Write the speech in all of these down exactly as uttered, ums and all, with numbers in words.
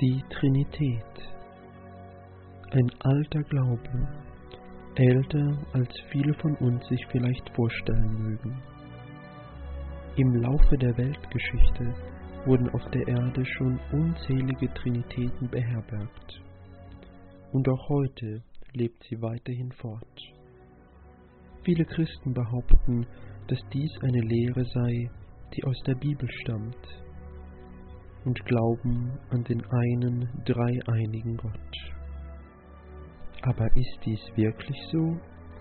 Die Trinität. Ein alter Glaube, älter als viele von uns sich vielleicht vorstellen mögen. Im Laufe der Weltgeschichte wurden auf der Erde schon unzählige Trinitäten beherbergt. Und auch heute lebt sie weiterhin fort. Viele Christen behaupten, dass dies eine Lehre sei, die aus der Bibel stammt, und glauben an den einen, dreieinigen Gott. Aber ist dies wirklich so?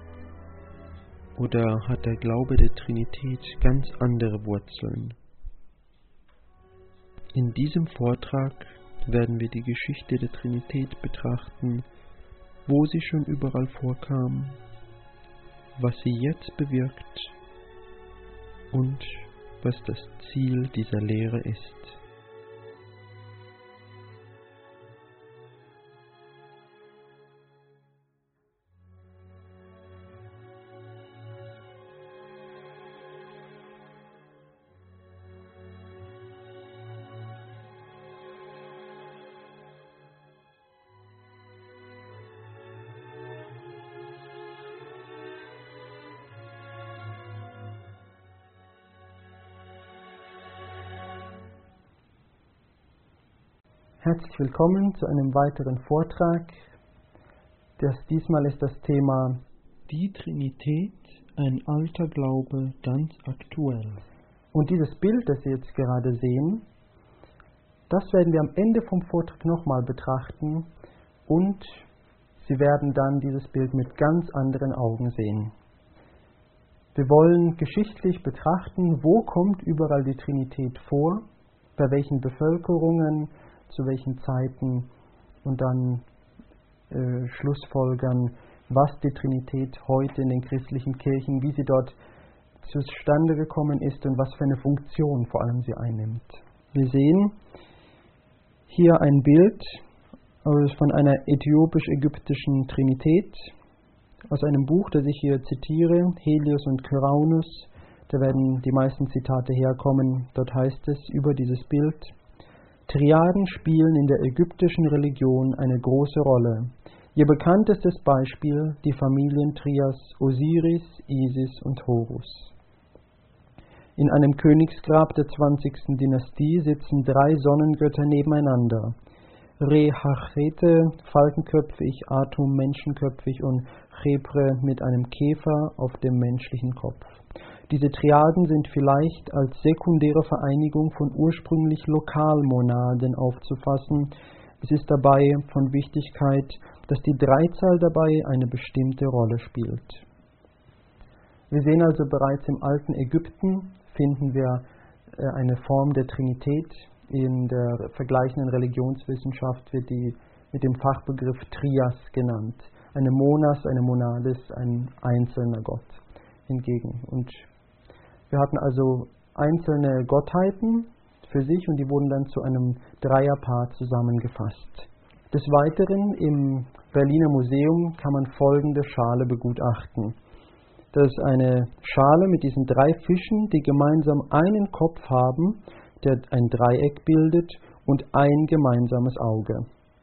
Oder hat der Glaube der Trinität ganz andere Wurzeln? In diesem Vortrag werden wir die Geschichte der Trinität betrachten, wo sie schon überall vorkam, was sie jetzt bewirkt und was das Ziel dieser Lehre ist. Herzlich willkommen zu einem weiteren Vortrag. Das diesmal ist das Thema Die Trinität, ein alter Glaube, ganz aktuell. Und dieses Bild, das Sie jetzt gerade sehen, das werden wir am Ende vom Vortrag nochmal betrachten und Sie werden dann dieses Bild mit ganz anderen Augen sehen. Wir wollen geschichtlich betrachten, wo kommt überall die Trinität vor, bei welchen Bevölkerungen, zu welchen Zeiten und dann äh, schlussfolgern, was die Trinität heute in den christlichen Kirchen, wie sie dort zustande gekommen ist und was für eine Funktion vor allem sie einnimmt. Wir sehen hier ein Bild von einer äthiopisch-ägyptischen Trinität aus einem Buch, das ich hier zitiere, Helios und Kyraunus. Da werden die meisten Zitate herkommen. Dort heißt es über dieses Bild: Triaden spielen in der ägyptischen Religion eine große Rolle. Ihr bekanntestes Beispiel die Familientrias Osiris, Isis und Horus. In einem Königsgrab der zwanzigsten Dynastie sitzen drei Sonnengötter nebeneinander. Re Hachete, falkenköpfig, Atum, menschenköpfig und Chepre mit einem Käfer auf dem menschlichen Kopf. Diese Triaden sind vielleicht als sekundäre Vereinigung von ursprünglich Lokalmonaden aufzufassen. Es ist dabei von Wichtigkeit, dass die Dreizahl dabei eine bestimmte Rolle spielt. Wir sehen also bereits im alten Ägypten finden wir eine Form der Trinität. In der vergleichenden Religionswissenschaft wird die mit dem Fachbegriff Trias genannt. Eine Monas, eine Monadis, ein einzelner Gott hingegen. Und wir hatten also einzelne Gottheiten für sich und die wurden dann zu einem Dreierpaar zusammengefasst. Des Weiteren im Berliner Museum kann man folgende Schale begutachten. Das ist eine Schale mit diesen drei Fischen, die gemeinsam einen Kopf haben, der ein Dreieck bildet und ein gemeinsames Auge.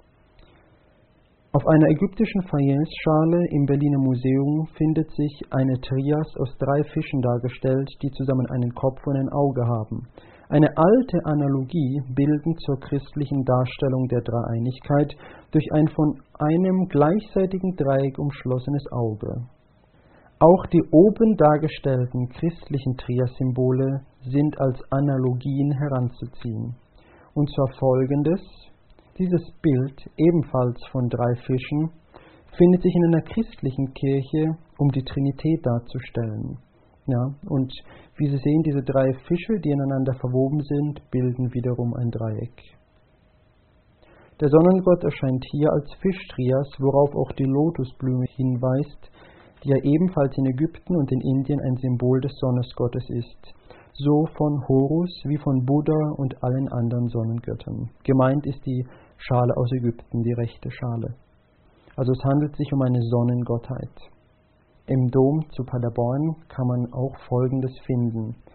Auf einer ägyptischen Fayence-Schale im Berliner Museum findet sich eine Trias aus drei Fischen dargestellt, die zusammen einen Kopf und ein Auge haben. Eine alte Analogie bilden zur christlichen Darstellung der Dreieinigkeit durch ein von einem gleichseitigen Dreieck umschlossenes Auge. Auch die oben dargestellten christlichen Trias-Symbole sind als Analogien heranzuziehen. Und zwar folgendes: Dieses Bild, ebenfalls von drei Fischen, findet sich in einer christlichen Kirche, um die Trinität darzustellen. Ja, und wie Sie sehen, diese drei Fische, die ineinander verwoben sind, bilden wiederum ein Dreieck. Der Sonnengott erscheint hier als Fischtrias, worauf auch die Lotusblume hinweist, die ja ebenfalls in Ägypten und in Indien ein Symbol des Sonnengottes ist. So von Horus wie von Buddha und allen anderen Sonnengöttern. Gemeint ist die Schale aus Ägypten, die rechte Schale. Also es handelt sich um eine Sonnengottheit. Im Dom zu Paderborn kann man auch Folgendes finden.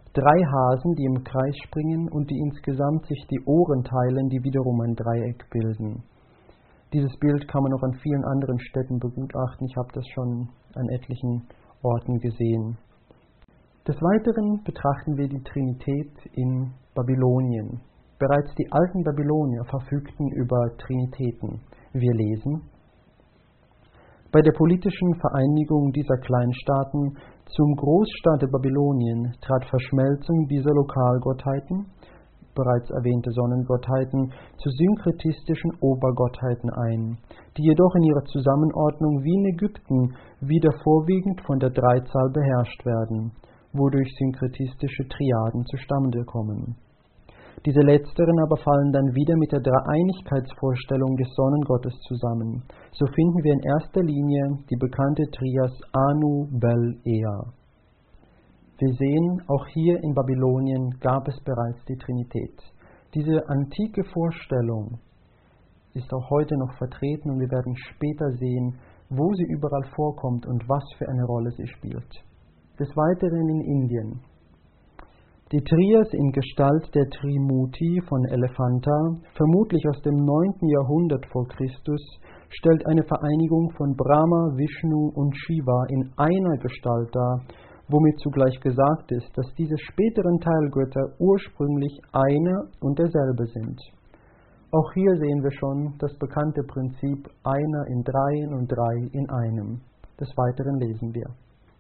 drei Hasen, die im Kreis springen und die insgesamt sich die Ohren teilen, die wiederum ein Dreieck bilden. Dieses Bild kann man auch an vielen anderen Städten begutachten. Ich habe das schon an etlichen Orten gesehen. Des Weiteren betrachten wir die Trinität in Babylonien. Bereits die alten Babylonier verfügten über Trinitäten. Wir lesen: Bei der politischen Vereinigung dieser Kleinstaaten zum Großstaate Babylonien trat Verschmelzung dieser Lokalgottheiten, bereits erwähnte Sonnengottheiten, zu synkretistischen Obergottheiten ein, die jedoch in ihrer Zusammenordnung wie in Ägypten wieder vorwiegend von der Dreizahl beherrscht werden, wodurch synkretistische Triaden zustande kommen. Diese letzteren aber fallen dann wieder mit der Dreieinigkeitsvorstellung des Sonnengottes zusammen. So finden wir in erster Linie die bekannte Trias Anu, Bel, Ea. Wir sehen, auch hier in Babylonien gab es bereits die Trinität. Diese antike Vorstellung ist auch heute noch vertreten und wir werden später sehen, wo sie überall vorkommt und was für eine Rolle sie spielt. Des Weiteren in Indien. Die Trias in Gestalt der Trimuti von Elephanta, vermutlich aus dem neunten Jahrhundert vor Christus, stellt eine Vereinigung von Brahma, Vishnu und Shiva in einer Gestalt dar, womit zugleich gesagt ist, dass diese späteren Teilgötter ursprünglich eine und derselbe sind. Auch hier sehen wir schon das bekannte Prinzip einer in dreien und drei in einem. Des Weiteren lesen wir: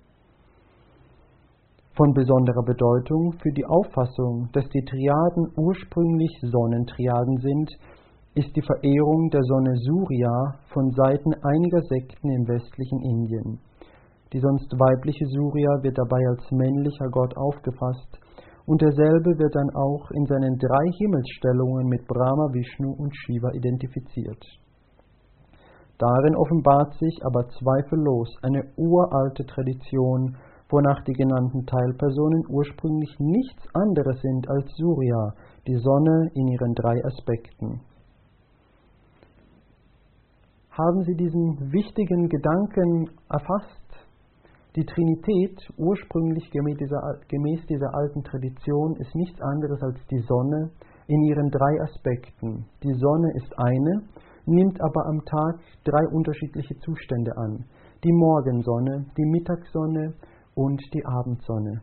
Von besonderer Bedeutung für die Auffassung, dass die Triaden ursprünglich Sonnentriaden sind, ist die Verehrung der Sonne Surya von Seiten einiger Sekten im westlichen Indien. Die sonst weibliche Surya wird dabei als männlicher Gott aufgefasst und derselbe wird dann auch in seinen drei Himmelsstellungen mit Brahma, Vishnu und Shiva identifiziert. Darin offenbart sich aber zweifellos eine uralte Tradition, wonach die genannten Teilpersonen ursprünglich nichts anderes sind als Surya, die Sonne in ihren drei Aspekten. Haben Sie diesen wichtigen Gedanken erfasst? Die Trinität, ursprünglich gemäß dieser, gemäß dieser alten Tradition, ist nichts anderes als die Sonne in ihren drei Aspekten. Die Sonne ist eine, nimmt aber am Tag drei unterschiedliche Zustände an. Die Morgensonne, die Mittagssonne und die Abendsonne.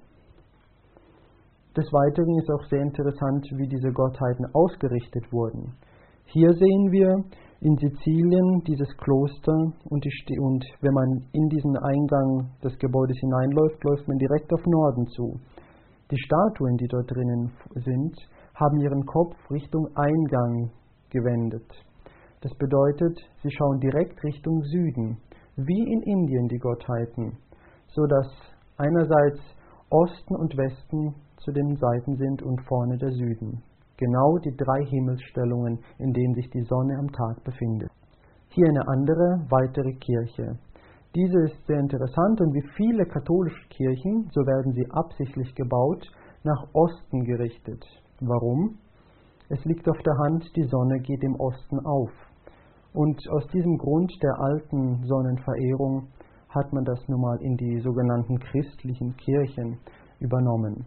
Des Weiteren ist auch sehr interessant, wie diese Gottheiten ausgerichtet wurden. Hier sehen wir in Sizilien dieses Kloster und, die, und wenn man in diesen Eingang des Gebäudes hineinläuft, läuft man direkt auf Norden zu. Die Statuen, die dort drinnen sind, haben ihren Kopf Richtung Eingang gewendet. Das bedeutet, sie schauen direkt Richtung Süden, wie in Indien die Gottheiten, sodass einerseits Osten und Westen zu den Seiten sind und vorne der Süden. Genau die drei Himmelsstellungen, in denen sich die Sonne am Tag befindet. Hier eine andere, weitere Kirche. Diese ist sehr interessant und wie viele katholische Kirchen, so werden sie absichtlich gebaut, nach Osten gerichtet. Warum? Es liegt auf der Hand, die Sonne geht im Osten auf. Und aus diesem Grund der alten Sonnenverehrung hat man das nun mal in die sogenannten christlichen Kirchen übernommen.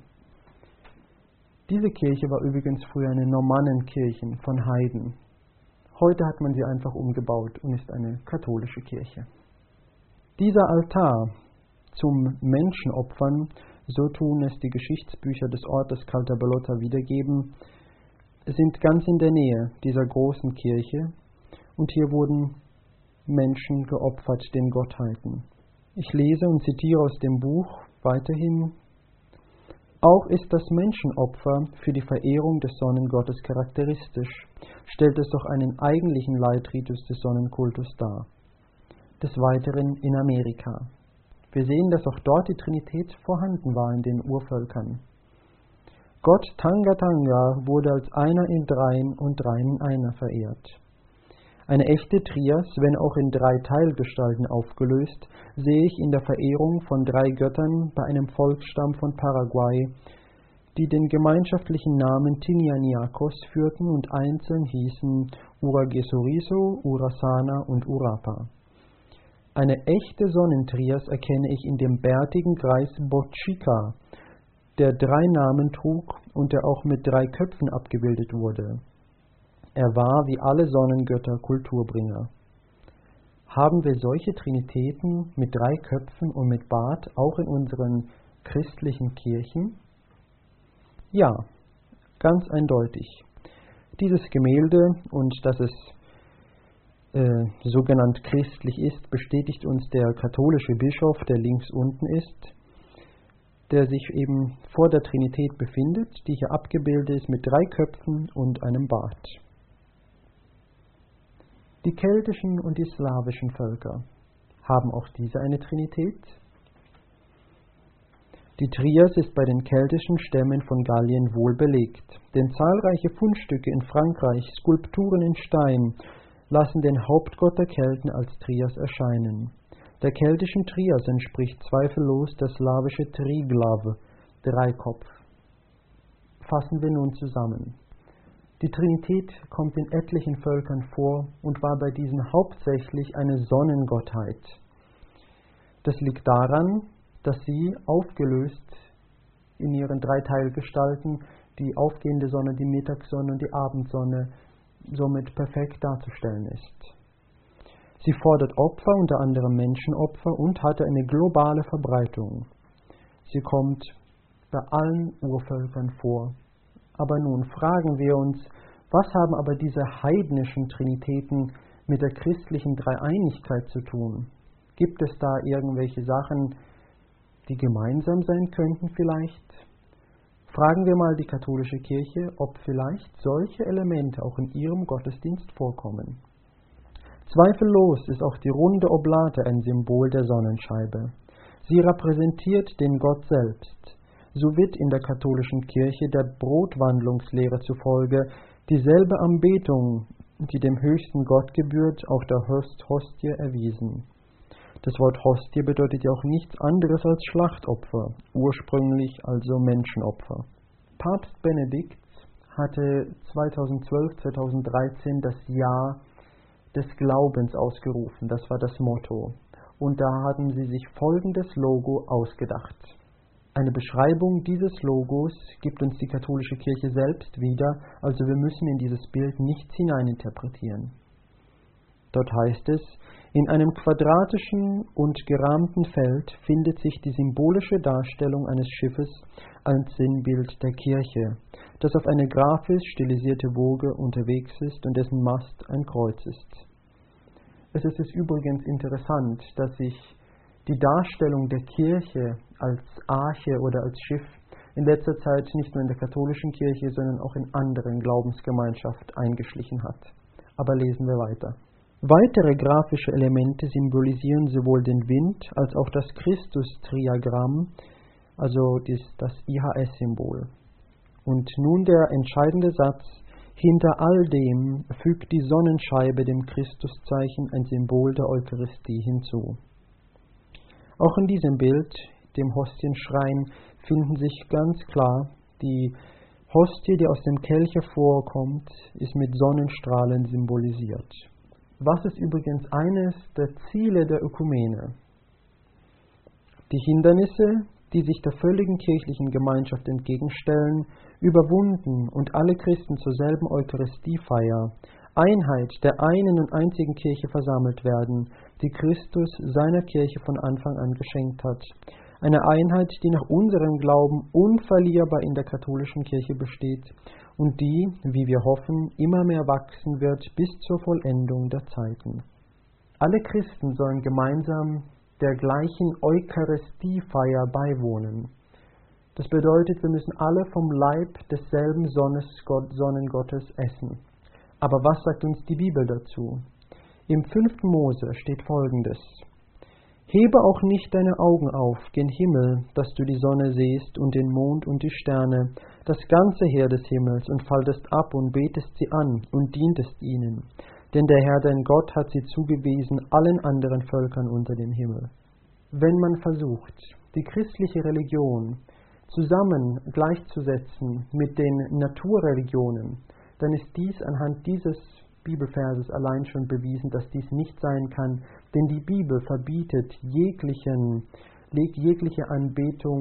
Diese Kirche war übrigens früher eine Normannenkirche von Heiden. Heute hat man sie einfach umgebaut und ist eine katholische Kirche. Dieser Altar zum Menschenopfern, so tun es die Geschichtsbücher des Ortes Caltabellotta wiedergeben, sind ganz in der Nähe dieser großen Kirche und hier wurden Menschen geopfert den Gottheiten. Ich lese und zitiere aus dem Buch weiterhin: Auch ist das Menschenopfer für die Verehrung des Sonnengottes charakteristisch, stellt es doch einen eigentlichen Leitritus des Sonnenkultus dar. Des Weiteren in Amerika. Wir sehen, dass auch dort die Trinität vorhanden war in den Urvölkern. Gott Tangatanga wurde als einer in dreien und dreien in einer verehrt. Eine echte Trias, wenn auch in drei Teilgestalten aufgelöst, sehe ich in der Verehrung von drei Göttern bei einem Volksstamm von Paraguay, die den gemeinschaftlichen Namen Tinianiacos führten und einzeln hießen Uragesoriso, Urasana und Urapa. Eine echte Sonnentrias erkenne ich in dem bärtigen Greis Bochica, der drei Namen trug und der auch mit drei Köpfen abgebildet wurde. Er war wie alle Sonnengötter Kulturbringer. Haben wir solche Trinitäten mit drei Köpfen und mit Bart auch in unseren christlichen Kirchen? Ja, ganz eindeutig. Dieses Gemälde und dass es äh, sogenannt christlich ist, bestätigt uns der katholische Bischof, der links unten ist, der sich eben vor der Trinität befindet, die hier abgebildet ist mit drei Köpfen und einem Bart. Die keltischen und die slawischen Völker, haben auch diese eine Trinität? Die Trias ist bei den keltischen Stämmen von Gallien wohl belegt, denn zahlreiche Fundstücke in Frankreich, Skulpturen in Stein, lassen den Hauptgott der Kelten als Trias erscheinen. Der keltischen Trias entspricht zweifellos der slawische Triglav, Dreikopf. Fassen wir nun zusammen. Die Trinität kommt in etlichen Völkern vor und war bei diesen hauptsächlich eine Sonnengottheit. Das liegt daran, dass sie aufgelöst in ihren drei Teilgestalten, die aufgehende Sonne, die Mittagssonne und die Abendsonne, somit perfekt darzustellen ist. Sie fordert Opfer, unter anderem Menschenopfer, und hatte eine globale Verbreitung. Sie kommt bei allen Urvölkern vor. Aber nun fragen wir uns, was haben aber diese heidnischen Trinitäten mit der christlichen Dreieinigkeit zu tun? Gibt es da irgendwelche Sachen, die gemeinsam sein könnten vielleicht? Fragen wir mal die katholische Kirche, ob vielleicht solche Elemente auch in ihrem Gottesdienst vorkommen. Zweifellos ist auch die runde Oblate ein Symbol der Sonnenscheibe. Sie repräsentiert den Gott selbst. So wird in der katholischen Kirche der Brotwandlungslehre zufolge dieselbe Anbetung, die dem höchsten Gott gebührt, auch der Hostie erwiesen. Das Wort Hostie bedeutet ja auch nichts anderes als Schlachtopfer, ursprünglich also Menschenopfer. Papst Benedikt hatte zweitausendzwölf, zweitausenddreizehn das Jahr des Glaubens ausgerufen, das war das Motto. Und da haben sie sich folgendes Logo ausgedacht. Eine Beschreibung dieses Logos gibt uns die katholische Kirche selbst wieder, also wir müssen in dieses Bild nichts hineininterpretieren. Dort heißt es, in einem quadratischen und gerahmten Feld findet sich die symbolische Darstellung eines Schiffes als Sinnbild der Kirche, das auf eine graphisch stilisierte Woge unterwegs ist und dessen Mast ein Kreuz ist. Es ist übrigens interessant, dass sich die Darstellung der Kirche als Arche oder als Schiff in letzter Zeit nicht nur in der katholischen Kirche, sondern auch in anderen Glaubensgemeinschaften eingeschlichen hat. Aber lesen wir weiter. Weitere grafische Elemente symbolisieren sowohl den Wind als auch das Christus-Triagramm, also das I H S-Symbol. Und nun der entscheidende Satz: Hinter all dem fügt die Sonnenscheibe dem Christuszeichen ein Symbol der Eucharistie hinzu. Auch in diesem Bild, dem Hostienschrein, finden sich ganz klar die Hostie, die aus dem Kelch hervorkommt, ist mit Sonnenstrahlen symbolisiert. Was ist übrigens eines der Ziele der Ökumene? Die Hindernisse, die sich der völligen kirchlichen Gemeinschaft entgegenstellen, überwunden und alle Christen zur selben Eucharistiefeier, Einheit der einen und einzigen Kirche versammelt werden, die Christus seiner Kirche von Anfang an geschenkt hat. Eine Einheit, die nach unserem Glauben unverlierbar in der katholischen Kirche besteht und die, wie wir hoffen, immer mehr wachsen wird bis zur Vollendung der Zeiten. Alle Christen sollen gemeinsam der gleichen Eucharistiefeier beiwohnen. Das bedeutet, wir müssen alle vom Leib desselben Sonnengottes essen. Aber was sagt uns die Bibel dazu? Im fünften Mose steht Folgendes: Hebe auch nicht deine Augen auf gen Himmel, dass du die Sonne siehst und den Mond und die Sterne, das ganze Heer des Himmels, und falltest ab und betest sie an und dientest ihnen. Denn der Herr dein Gott hat sie zugewiesen allen anderen Völkern unter dem Himmel. Wenn man versucht, die christliche Religion zusammen gleichzusetzen mit den Naturreligionen, dann ist dies anhand dieses Bibelverses allein schon bewiesen, dass dies nicht sein kann, denn die Bibel verbietet jeglichen, legt jegliche Anbetung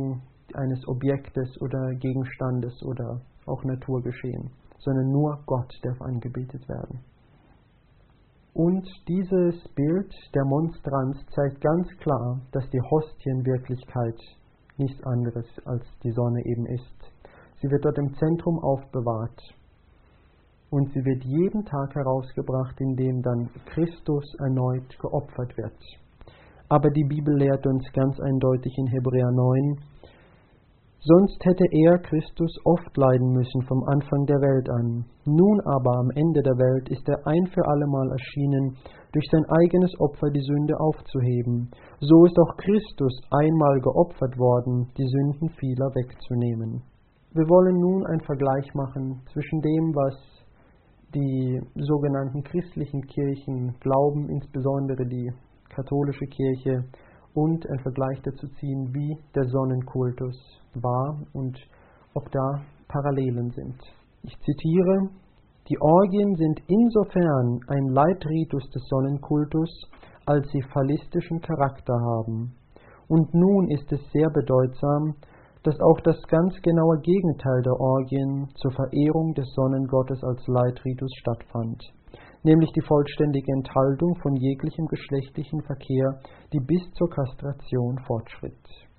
eines Objektes oder Gegenstandes oder auch Naturgeschehen, sondern nur Gott darf angebetet werden. Und dieses Bild der Monstranz zeigt ganz klar, dass die Hostienwirklichkeit nichts anderes als die Sonne eben ist. Sie wird dort im Zentrum aufbewahrt und sie wird jeden Tag herausgebracht, indem dann Christus erneut geopfert wird. Aber die Bibel lehrt uns ganz eindeutig in Hebräer neun, sonst hätte er, Christus, oft leiden müssen vom Anfang der Welt an. Nun aber am Ende der Welt ist er ein für allemal erschienen, durch sein eigenes Opfer die Sünde aufzuheben. So ist auch Christus einmal geopfert worden, die Sünden vieler wegzunehmen. Wir wollen nun einen Vergleich machen zwischen dem, was die sogenannten christlichen Kirchen glauben, insbesondere die katholische Kirche, und einen Vergleich dazu ziehen, wie der Sonnenkultus war und ob da Parallelen sind. Ich zitiere: Die Orgien sind insofern ein Leitritus des Sonnenkultus, als sie phallistischen Charakter haben. Und nun ist es sehr bedeutsam, dass auch das ganz genaue Gegenteil der Orgien zur Verehrung des Sonnengottes als Leitritus stattfand, nämlich die vollständige Enthaltung von jeglichem geschlechtlichen Verkehr, die bis zur Kastration fortschritt.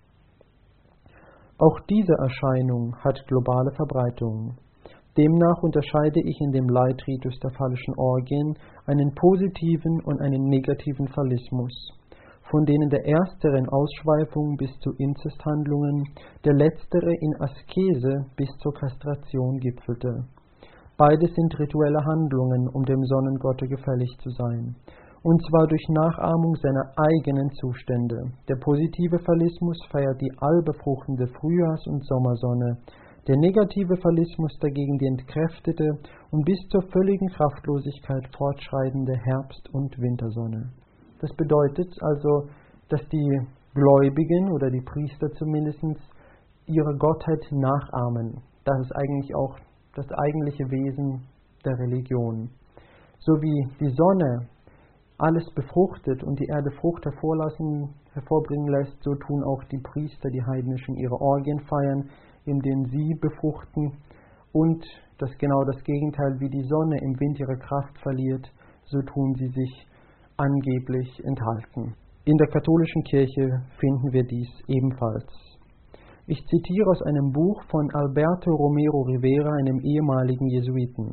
Auch diese Erscheinung hat globale Verbreitung. Demnach unterscheide ich in dem Leitritus der phallischen Orgien einen positiven und einen negativen Phallismus, von denen der erstere in Ausschweifung bis zu Inzesthandlungen, der letztere in Askese bis zur Kastration gipfelte. Beides sind rituelle Handlungen, um dem Sonnengotte gefällig zu sein, und zwar durch Nachahmung seiner eigenen Zustände. Der positive Phallismus feiert die allbefruchtende Frühjahrs- und Sommersonne, der negative Phallismus dagegen die entkräftete und bis zur völligen Kraftlosigkeit fortschreitende Herbst- und Wintersonne. Das bedeutet also, dass die Gläubigen oder die Priester zumindest ihre Gottheit nachahmen. Das ist eigentlich auch das eigentliche Wesen der Religion. So wie die Sonne alles befruchtet und die Erde Frucht hervorlassen, hervorbringen lässt, so tun auch die Priester, die Heidnischen, ihre Orgien feiern, indem sie befruchten, und das genau das Gegenteil, wie die Sonne im Wind ihre Kraft verliert, so tun sie sich angeblich enthalten. In der katholischen Kirche finden wir dies ebenfalls. Ich zitiere aus einem Buch von Alberto Romero Rivera, einem ehemaligen Jesuiten.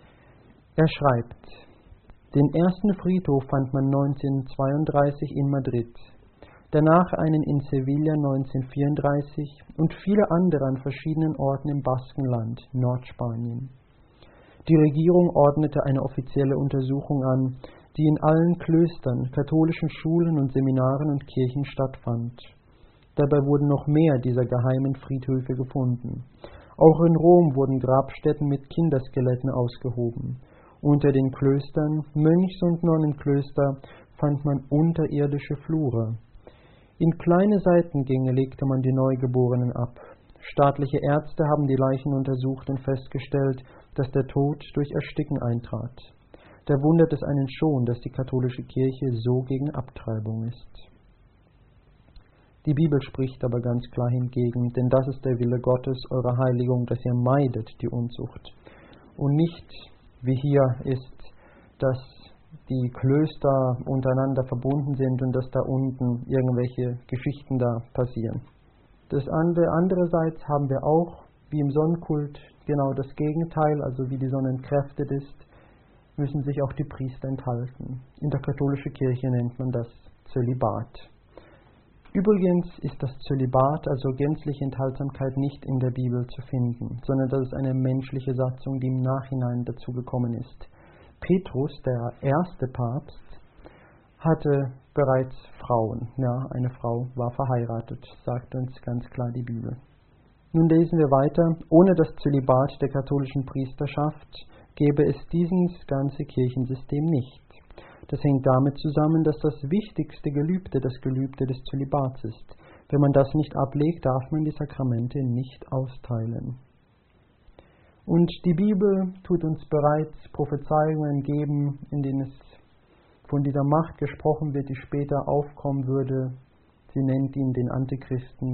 Er schreibt: Den ersten Friedhof fand man neunzehnhundertzweiunddreißig in Madrid, danach einen in Sevilla neunzehnhundertvierunddreißig und viele andere an verschiedenen Orten im Baskenland, Nordspanien. Die Regierung ordnete eine offizielle Untersuchung an, die in allen Klöstern, katholischen Schulen und Seminaren und Kirchen stattfand. Dabei wurden noch mehr dieser geheimen Friedhöfe gefunden. Auch in Rom wurden Grabstätten mit Kinderskeletten ausgehoben. Unter den Klöstern, Mönchs- und Nonnenklöster, fand man unterirdische Flure. In kleine Seitengänge legte man die Neugeborenen ab. Staatliche Ärzte haben die Leichen untersucht und festgestellt, dass der Tod durch Ersticken eintrat. Da wundert es einen schon, dass die katholische Kirche so gegen Abtreibung ist. Die Bibel spricht aber ganz klar hingegen, denn das ist der Wille Gottes, eure Heiligung, dass ihr meidet die Unzucht. Und nicht, wie hier ist, dass die Klöster untereinander verbunden sind und dass da unten irgendwelche Geschichten da passieren. Das andere, andererseits haben wir auch, wie im Sonnenkult, genau das Gegenteil, also wie die Sonne entkräftet ist, müssen sich auch die Priester enthalten. In der katholischen Kirche nennt man das Zölibat. Übrigens ist das Zölibat, also gänzliche Enthaltsamkeit, nicht in der Bibel zu finden, sondern das ist eine menschliche Satzung, die im Nachhinein dazugekommen ist. Petrus, der erste Papst, hatte bereits Frauen. Ja, eine Frau war verheiratet, sagt uns ganz klar die Bibel. Nun lesen wir weiter. Ohne das Zölibat der katholischen Priesterschaft gäbe es dieses ganze Kirchensystem nicht. Das hängt damit zusammen, dass das wichtigste Gelübde das Gelübde des Zölibats ist. Wenn man das nicht ablegt, darf man die Sakramente nicht austeilen. Und die Bibel tut uns bereits Prophezeiungen geben, in denen es von dieser Macht gesprochen wird, die später aufkommen würde. Sie nennt ihn den Antichristen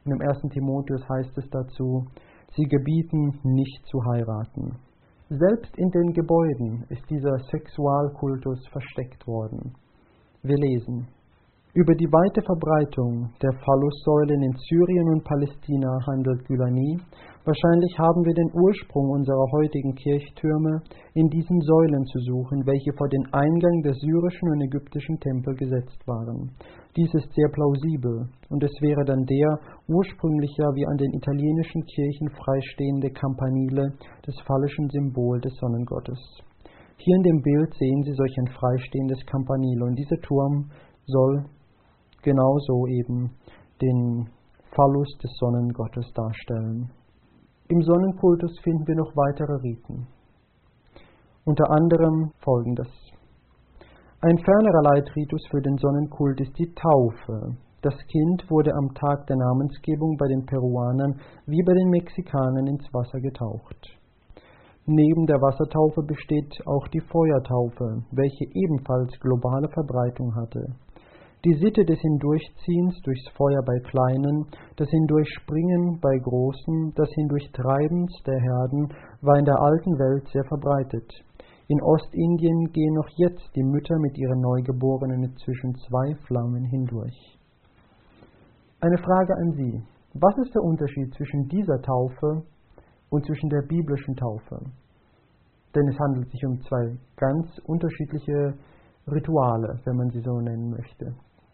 Und im ersten Timotheus heißt es dazu, sie gebieten nicht zu heiraten. Selbst in den Gebäuden ist dieser Sexualkultus versteckt worden. Wir lesen: Über die weite Verbreitung der Phallussäulen in Syrien und Palästina handelt Gülani. Wahrscheinlich haben wir den Ursprung unserer heutigen Kirchtürme in diesen Säulen zu suchen, welche vor den Eingang der syrischen und ägyptischen Tempel gesetzt waren. Dies ist sehr plausibel, und es wäre dann der ursprünglich ja wie an den italienischen Kirchen freistehende Campanile, das phallischen Symbol des Sonnengottes. Hier in dem Bild sehen Sie solch ein freistehendes Campanile, und dieser Turm soll genauso eben den Phallus des Sonnengottes darstellen. Im Sonnenkultus finden wir noch weitere Riten. Unter anderem folgendes. Ein fernerer Leitritus für den Sonnenkult ist die Taufe. Das Kind wurde am Tag der Namensgebung bei den Peruanern wie bei den Mexikanern ins Wasser getaucht. Neben der Wassertaufe besteht auch die Feuertaufe, welche ebenfalls globale Verbreitung hatte. Die Sitte des Hindurchziehens durchs Feuer bei Kleinen, das Hindurchspringen bei Großen, das Hindurchtreibens der Herden war in der alten Welt sehr verbreitet. In Ostindien gehen noch jetzt die Mütter mit ihren Neugeborenen zwischen zwei Flammen hindurch. Eine Frage an Sie. Was ist der Unterschied zwischen dieser Taufe und zwischen der biblischen Taufe? Denn es handelt sich um zwei ganz unterschiedliche Rituale, wenn man sie so nennen möchte.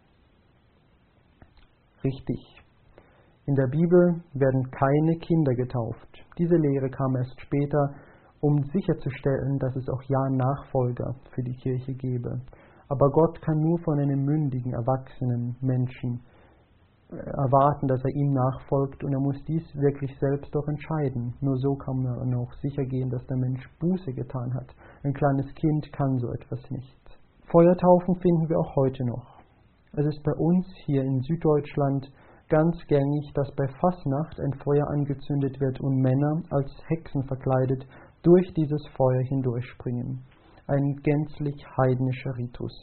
Richtig. In der Bibel werden keine Kinder getauft. Diese Lehre kam erst später, um sicherzustellen, dass es auch ja Nachfolger für die Kirche gebe. Aber Gott kann nur von einem mündigen, erwachsenen Menschen erwarten, dass er ihm nachfolgt, und er muss dies wirklich selbst doch entscheiden. Nur so kann man auch sicher gehen, dass der Mensch Buße getan hat. Ein kleines Kind kann so etwas nicht. Feuertaufen finden wir auch heute noch. Es ist bei uns hier in Süddeutschland ganz gängig, dass bei Fasnacht ein Feuer angezündet wird und Männer als Hexen verkleidet durch dieses Feuer hindurchspringen. Ein gänzlich heidnischer Ritus.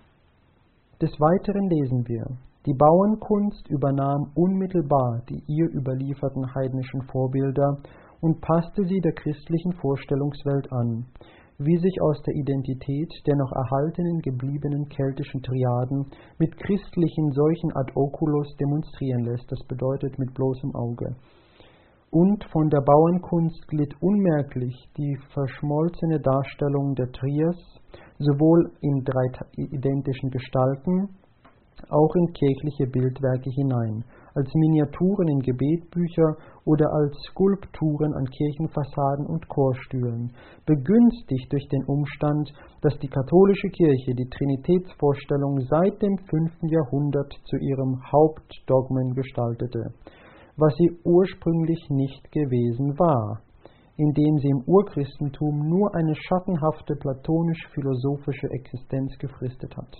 Des Weiteren lesen wir: Die Bauernkunst übernahm unmittelbar die ihr überlieferten heidnischen Vorbilder und passte sie der christlichen Vorstellungswelt an, wie sich aus der Identität der noch erhaltenen gebliebenen keltischen Triaden mit christlichen Seuchen ad oculos demonstrieren lässt, das bedeutet mit bloßem Auge. Und von der Bauernkunst glitt unmerklich die verschmolzene Darstellung der Trias, sowohl in drei identischen Gestalten, auch in kirchliche Bildwerke hinein, als Miniaturen in Gebetbücher oder als Skulpturen an Kirchenfassaden und Chorstühlen, begünstigt durch den Umstand, dass die katholische Kirche die Trinitätsvorstellung seit dem fünften Jahrhundert zu ihrem Hauptdogmen gestaltete, was sie ursprünglich nicht gewesen war, indem sie im Urchristentum nur eine schattenhafte platonisch-philosophische Existenz gefristet hat.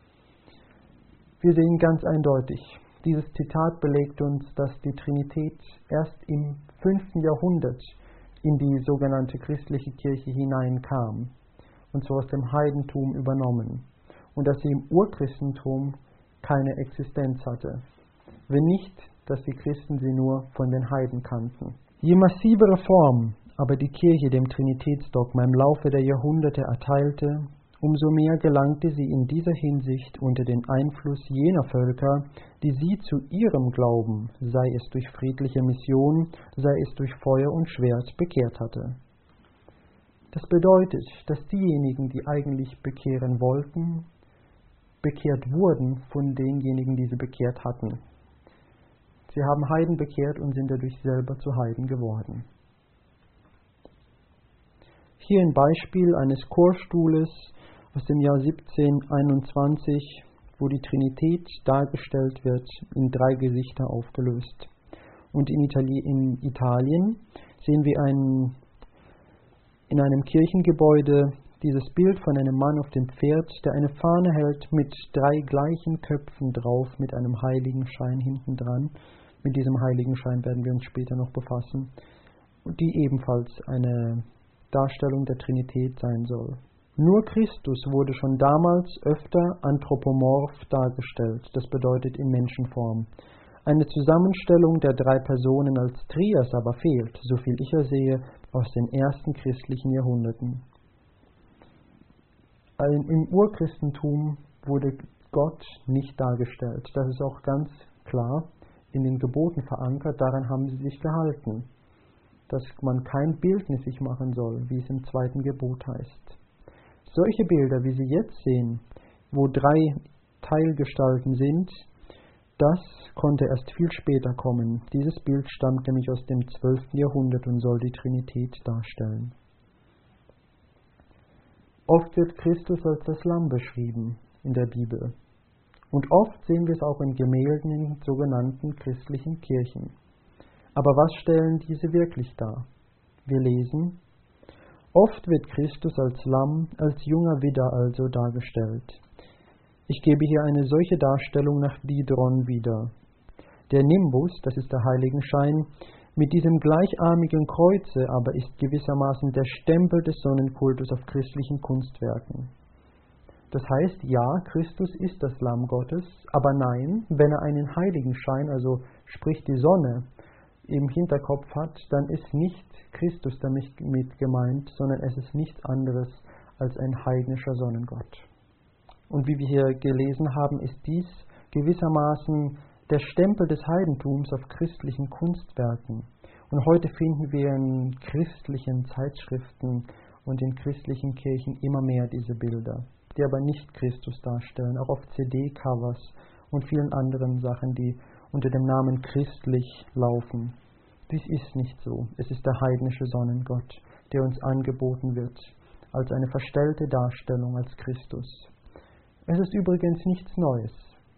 Wir sehen ganz eindeutig, dieses Zitat belegt uns, dass die Trinität erst im fünften Jahrhundert in die sogenannte christliche Kirche hineinkam, und so aus dem Heidentum übernommen, und dass sie im Urchristentum keine Existenz hatte, wenn nicht, dass die Christen sie nur von den Heiden kannten. Je massivere Form aber die Kirche dem Trinitätsdogma im Laufe der Jahrhunderte erteilte, umso mehr gelangte sie in dieser Hinsicht unter den Einfluss jener Völker, die sie zu ihrem Glauben, sei es durch friedliche Mission, sei es durch Feuer und Schwert, bekehrt hatte. Das bedeutet, dass diejenigen, die eigentlich bekehren wollten, bekehrt wurden von denjenigen, die sie bekehrt hatten. Sie haben Heiden bekehrt und sind dadurch selber zu Heiden geworden. Hier ein Beispiel eines Chorstuhles aus dem Jahr siebzehnhunderteinundzwanzig, wo die Trinität dargestellt wird, in drei Gesichter aufgelöst. Und in, Itali- in Italien sehen wir ein, in einem Kirchengebäude dieses Bild von einem Mann auf dem Pferd, der eine Fahne hält mit drei gleichen Köpfen drauf, mit einem Heiligenschein hinten dran. Mit diesem Heiligenschein werden wir uns später noch befassen, die ebenfalls eine Darstellung der Trinität sein soll. Nur Christus wurde schon damals öfter anthropomorph dargestellt, das bedeutet in Menschenform. Eine Zusammenstellung der drei Personen als Trias aber fehlt, soviel ich ersehe, aus den ersten christlichen Jahrhunderten. Im Urchristentum wurde Gott nicht dargestellt. Das ist auch ganz klar in den Geboten verankert. Daran haben sie sich gehalten, dass man kein Bildnis sich machen soll, wie es im zweiten Gebot heißt. Solche Bilder, wie Sie jetzt sehen, wo drei Teilgestalten sind, das konnte erst viel später kommen. Dieses Bild stammt nämlich aus dem zwölften Jahrhundert und soll die Trinität darstellen. Oft wird Christus als das Lamm beschrieben in der Bibel. Und oft sehen wir es auch in Gemälden in sogenannten christlichen Kirchen. Aber was stellen diese wirklich dar? Wir lesen, oft wird Christus als Lamm, als junger Widder also dargestellt. Ich gebe hier eine solche Darstellung nach Dideron wieder. Der Nimbus, das ist der Heiligenschein, mit diesem gleicharmigen Kreuze aber ist gewissermaßen der Stempel des Sonnenkultus auf christlichen Kunstwerken. Das heißt, ja, Christus ist das Lamm Gottes, aber nein, wenn er einen Heiligenschein, also sprich die Sonne, im Hinterkopf hat, dann ist nicht Christus damit gemeint, sondern es ist nichts anderes als ein heidnischer Sonnengott. Und wie wir hier gelesen haben, ist dies gewissermaßen der Stempel des Heidentums auf christlichen Kunstwerken. Und heute finden wir in christlichen Zeitschriften und in christlichen Kirchen immer mehr diese Bilder, die aber nicht Christus darstellen, auch auf C D-Covers und vielen anderen Sachen, die unter dem Namen christlich laufen. Dies ist nicht so. Es ist der heidnische Sonnengott, der uns angeboten wird, als eine verstellte Darstellung als Christus. Es ist übrigens nichts Neues.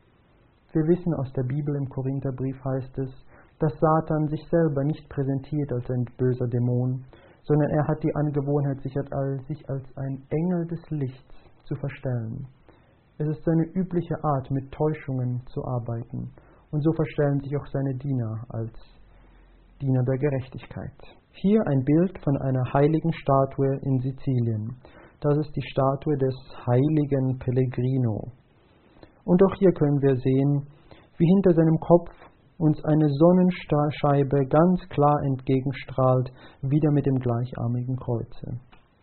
Wir wissen aus der Bibel, im Korintherbrief heißt es, dass Satan sich selber nicht präsentiert als ein böser Dämon, sondern er hat die Angewohnheit, sich als ein Engel des Lichts zu verstellen. Es ist seine übliche Art, mit Täuschungen zu arbeiten. Und so verstellen sich auch seine Diener als Diener der Gerechtigkeit. Hier ein Bild von einer heiligen Statue in Sizilien. Das ist die Statue des heiligen Pellegrino. Und auch hier können wir sehen, wie hinter seinem Kopf uns eine Sonnenscheibe ganz klar entgegenstrahlt, wieder mit dem gleicharmigen Kreuze.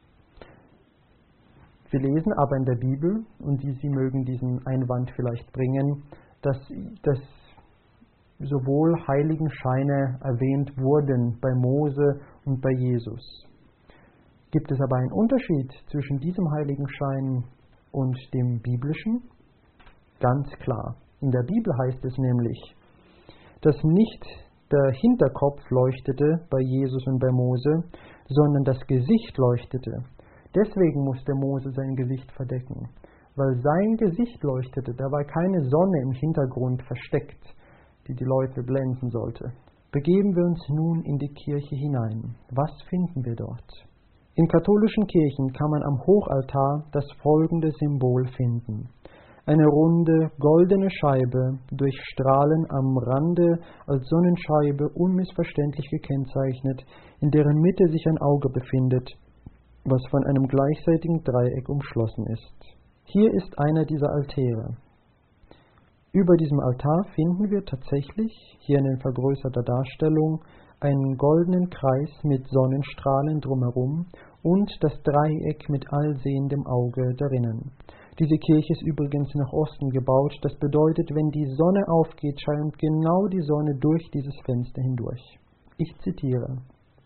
Wir lesen aber in der Bibel, und die, Sie mögen diesen Einwand vielleicht bringen, dass, dass sowohl Heiligenscheine erwähnt wurden bei Mose und bei Jesus. Gibt es aber einen Unterschied zwischen diesem Heiligenschein und dem biblischen? Ganz klar. In der Bibel heißt es nämlich, dass nicht der Hinterkopf leuchtete bei Jesus und bei Mose, sondern das Gesicht leuchtete. Deswegen musste Mose sein Gesicht verdecken, weil sein Gesicht leuchtete. Da war keine Sonne im Hintergrund versteckt, die die Leute blenden sollte. Begeben wir uns nun in die Kirche hinein. Was finden wir dort? In katholischen Kirchen kann man am Hochaltar das folgende Symbol finden. Eine runde, goldene Scheibe, durch Strahlen am Rande als Sonnenscheibe unmissverständlich gekennzeichnet, in deren Mitte sich ein Auge befindet, was von einem gleichseitigen Dreieck umschlossen ist. Hier ist einer dieser Altäre. Über diesem Altar finden wir tatsächlich, hier in vergrößerter Darstellung, einen goldenen Kreis mit Sonnenstrahlen drumherum und das Dreieck mit allsehendem Auge darinnen. Diese Kirche ist übrigens nach Osten gebaut. Das bedeutet, wenn die Sonne aufgeht, scheint genau die Sonne durch dieses Fenster hindurch. Ich zitiere.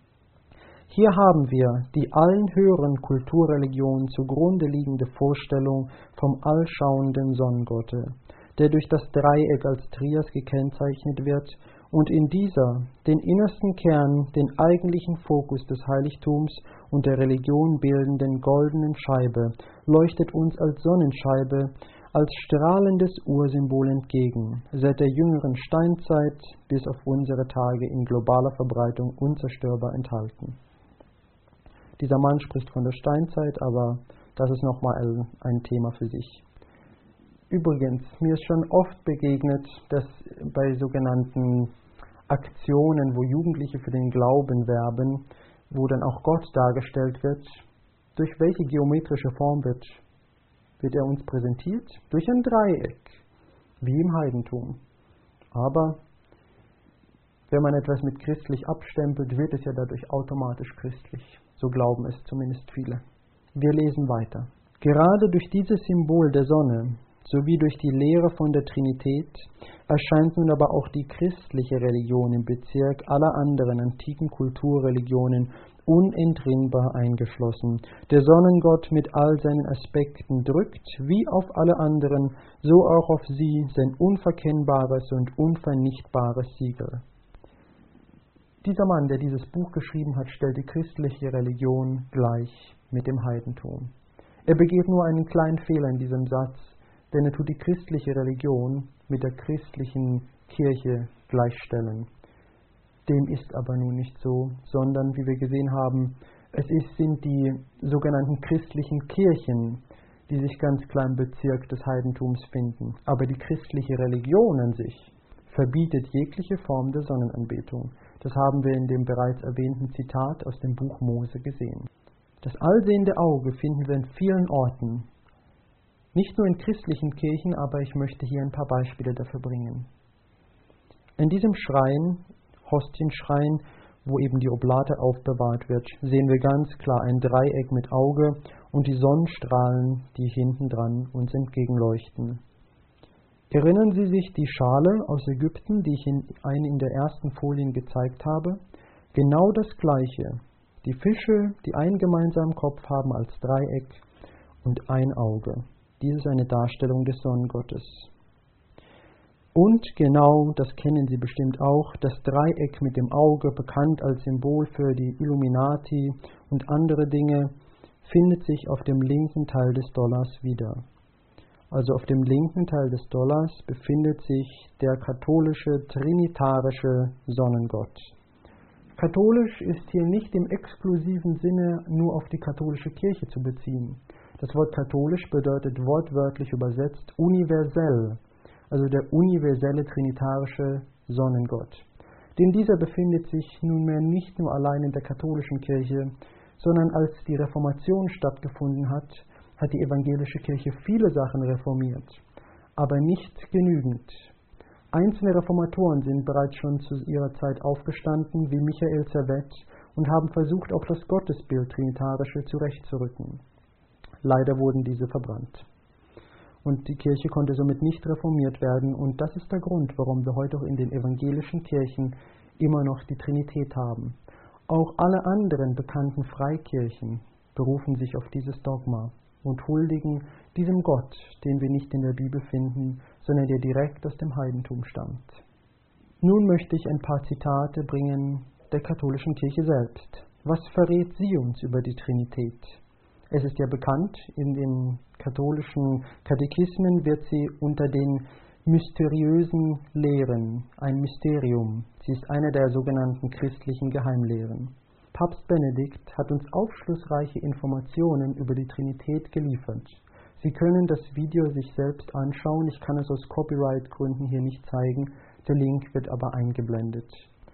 Hier haben wir die allen höheren Kulturreligionen zugrunde liegende Vorstellung vom allschauenden Sonnengotte, der durch das Dreieck als Trias gekennzeichnet wird und in dieser, den innersten Kern, den eigentlichen Fokus des Heiligtums und der Religion bildenden goldenen Scheibe, leuchtet uns als Sonnenscheibe, als strahlendes Ursymbol entgegen, seit der jüngeren Steinzeit bis auf unsere Tage in globaler Verbreitung unzerstörbar enthalten. Dieser Mann spricht von der Steinzeit, aber das ist nochmal ein Thema für sich. Übrigens, mir ist schon oft begegnet, dass bei sogenannten Aktionen, wo Jugendliche für den Glauben werben, wo dann auch Gott dargestellt wird, durch welche geometrische Form wird, wird er uns präsentiert? Durch ein Dreieck, wie im Heidentum. Aber Wenn man etwas mit christlich abstempelt, wird es ja dadurch automatisch christlich. So glauben es zumindest viele. Wir lesen weiter. Gerade durch dieses Symbol der Sonne sowie durch die Lehre von der Trinität erscheint nun aber auch die christliche Religion im Bezirk aller anderen antiken Kulturreligionen unentrinnbar eingeschlossen. Der Sonnengott mit all seinen Aspekten drückt, wie auf alle anderen, so auch auf sie, sein unverkennbares und unvernichtbares Siegel. Dieser Mann, der dieses Buch geschrieben hat, stellt die christliche Religion gleich mit dem Heidentum. Er begeht nur einen kleinen Fehler in diesem Satz, denn er tut die christliche Religion mit der christlichen Kirche gleichstellen. Dem ist aber nun nicht so, sondern, wie wir gesehen haben, es ist, sind die sogenannten christlichen Kirchen, die sich ganz klar im Bezirk des Heidentums finden. Aber die christliche Religion an sich verbietet jegliche Form der Sonnenanbetung. Das haben wir in dem bereits erwähnten Zitat aus dem Buch Mose gesehen. Das allsehende Auge finden wir in vielen Orten, nicht nur in christlichen Kirchen, aber ich möchte hier ein paar Beispiele dafür bringen. In diesem Schrein, Hostienschrein, wo eben die Oblate aufbewahrt wird, sehen wir ganz klar ein Dreieck mit Auge und die Sonnenstrahlen, die hinten dran uns entgegenleuchten. Erinnern Sie sich die Schale aus Ägypten, die ich in einen in der ersten Folien gezeigt habe? Genau das Gleiche. Die Fische, die einen gemeinsamen Kopf haben als Dreieck und ein Auge. Dies ist eine Darstellung des Sonnengottes. Und genau, das kennen Sie bestimmt auch, das Dreieck mit dem Auge, bekannt als Symbol für die Illuminati und andere Dinge, findet sich auf dem linken Teil des Dollars wieder. Also auf dem linken Teil des Dollars befindet sich der katholische, trinitarische Sonnengott. Katholisch ist hier nicht im exklusiven Sinne nur auf die katholische Kirche zu beziehen. Das Wort katholisch bedeutet wortwörtlich übersetzt universell, also der universelle trinitarische Sonnengott. Denn dieser befindet sich nunmehr nicht nur allein in der katholischen Kirche, sondern als die Reformation stattgefunden hat, hat die evangelische Kirche viele Sachen reformiert, aber nicht genügend. Einzelne Reformatoren sind bereits schon zu ihrer Zeit aufgestanden, wie Michael Servet, und haben versucht, auch das Gottesbild Trinitarische zurechtzurücken. Leider wurden diese verbrannt. Und die Kirche konnte somit nicht reformiert werden, und das ist der Grund, warum wir heute auch in den evangelischen Kirchen immer noch die Trinität haben. Auch alle anderen bekannten Freikirchen berufen sich auf dieses Dogma und huldigen diesem Gott, den wir nicht in der Bibel finden, sondern der direkt aus dem Heidentum stammt. Nun möchte ich ein paar Zitate bringen der katholischen Kirche selbst. Was verrät sie uns über die Trinität? Es ist ja bekannt, in den katholischen Katechismen wird sie unter den mysteriösen Lehren, ein Mysterium. Sie ist eine der sogenannten christlichen Geheimlehren. Papst Benedikt hat uns aufschlussreiche Informationen über die Trinität geliefert. Sie können das Video sich selbst anschauen, ich kann es aus Copyright-Gründen hier nicht zeigen, der Link wird aber eingeblendet.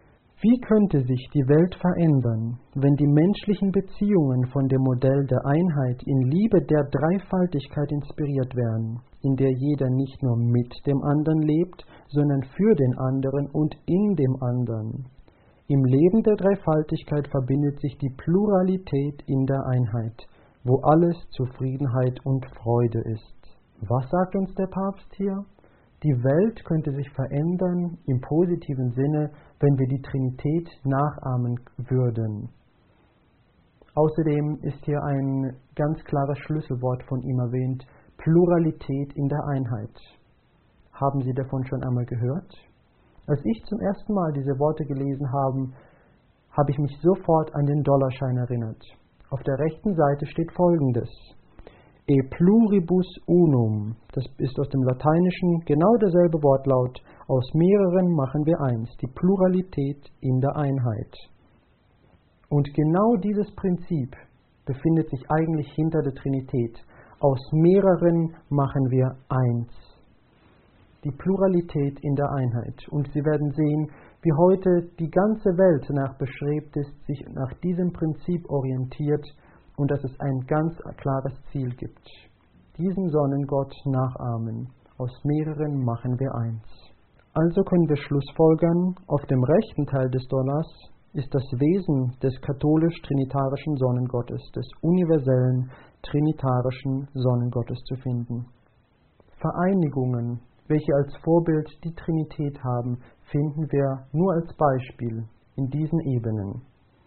Wie könnte sich die Welt verändern, wenn die menschlichen Beziehungen von dem Modell der Einheit in Liebe der Dreifaltigkeit inspiriert wären, in der jeder nicht nur mit dem anderen lebt, sondern für den anderen und in dem anderen? Im Leben der Dreifaltigkeit verbindet sich die Pluralität in der Einheit, wo alles Zufriedenheit und Freude ist. Was sagt uns der Papst hier? Die Welt könnte sich verändern im positiven Sinne, wenn wir die Trinität nachahmen würden. Außerdem ist hier ein ganz klares Schlüsselwort von ihm erwähnt, Pluralität in der Einheit. Haben Sie davon schon einmal gehört? Als ich zum ersten Mal diese Worte gelesen habe, habe ich mich sofort an den Dollarschein erinnert. Auf der rechten Seite steht Folgendes: E pluribus unum, das ist aus dem Lateinischen genau derselbe Wortlaut, aus mehreren machen wir eins, die Pluralität in der Einheit. Und genau dieses Prinzip befindet sich eigentlich hinter der Trinität. Aus mehreren machen wir eins. Die Pluralität in der Einheit. Und Sie werden sehen, wie heute die ganze Welt danach bestrebt ist, sich nach diesem Prinzip orientiert, und dass es ein ganz klares Ziel gibt. Diesen Sonnengott nachahmen. Aus mehreren machen wir eins. Also können wir schlussfolgern, auf dem rechten Teil des Dollars ist das Wesen des katholisch-trinitarischen Sonnengottes, des universellen trinitarischen Sonnengottes zu finden. Vereinigungen, welche als Vorbild die Trinität haben, finden wir nur als Beispiel in diesen Ebenen.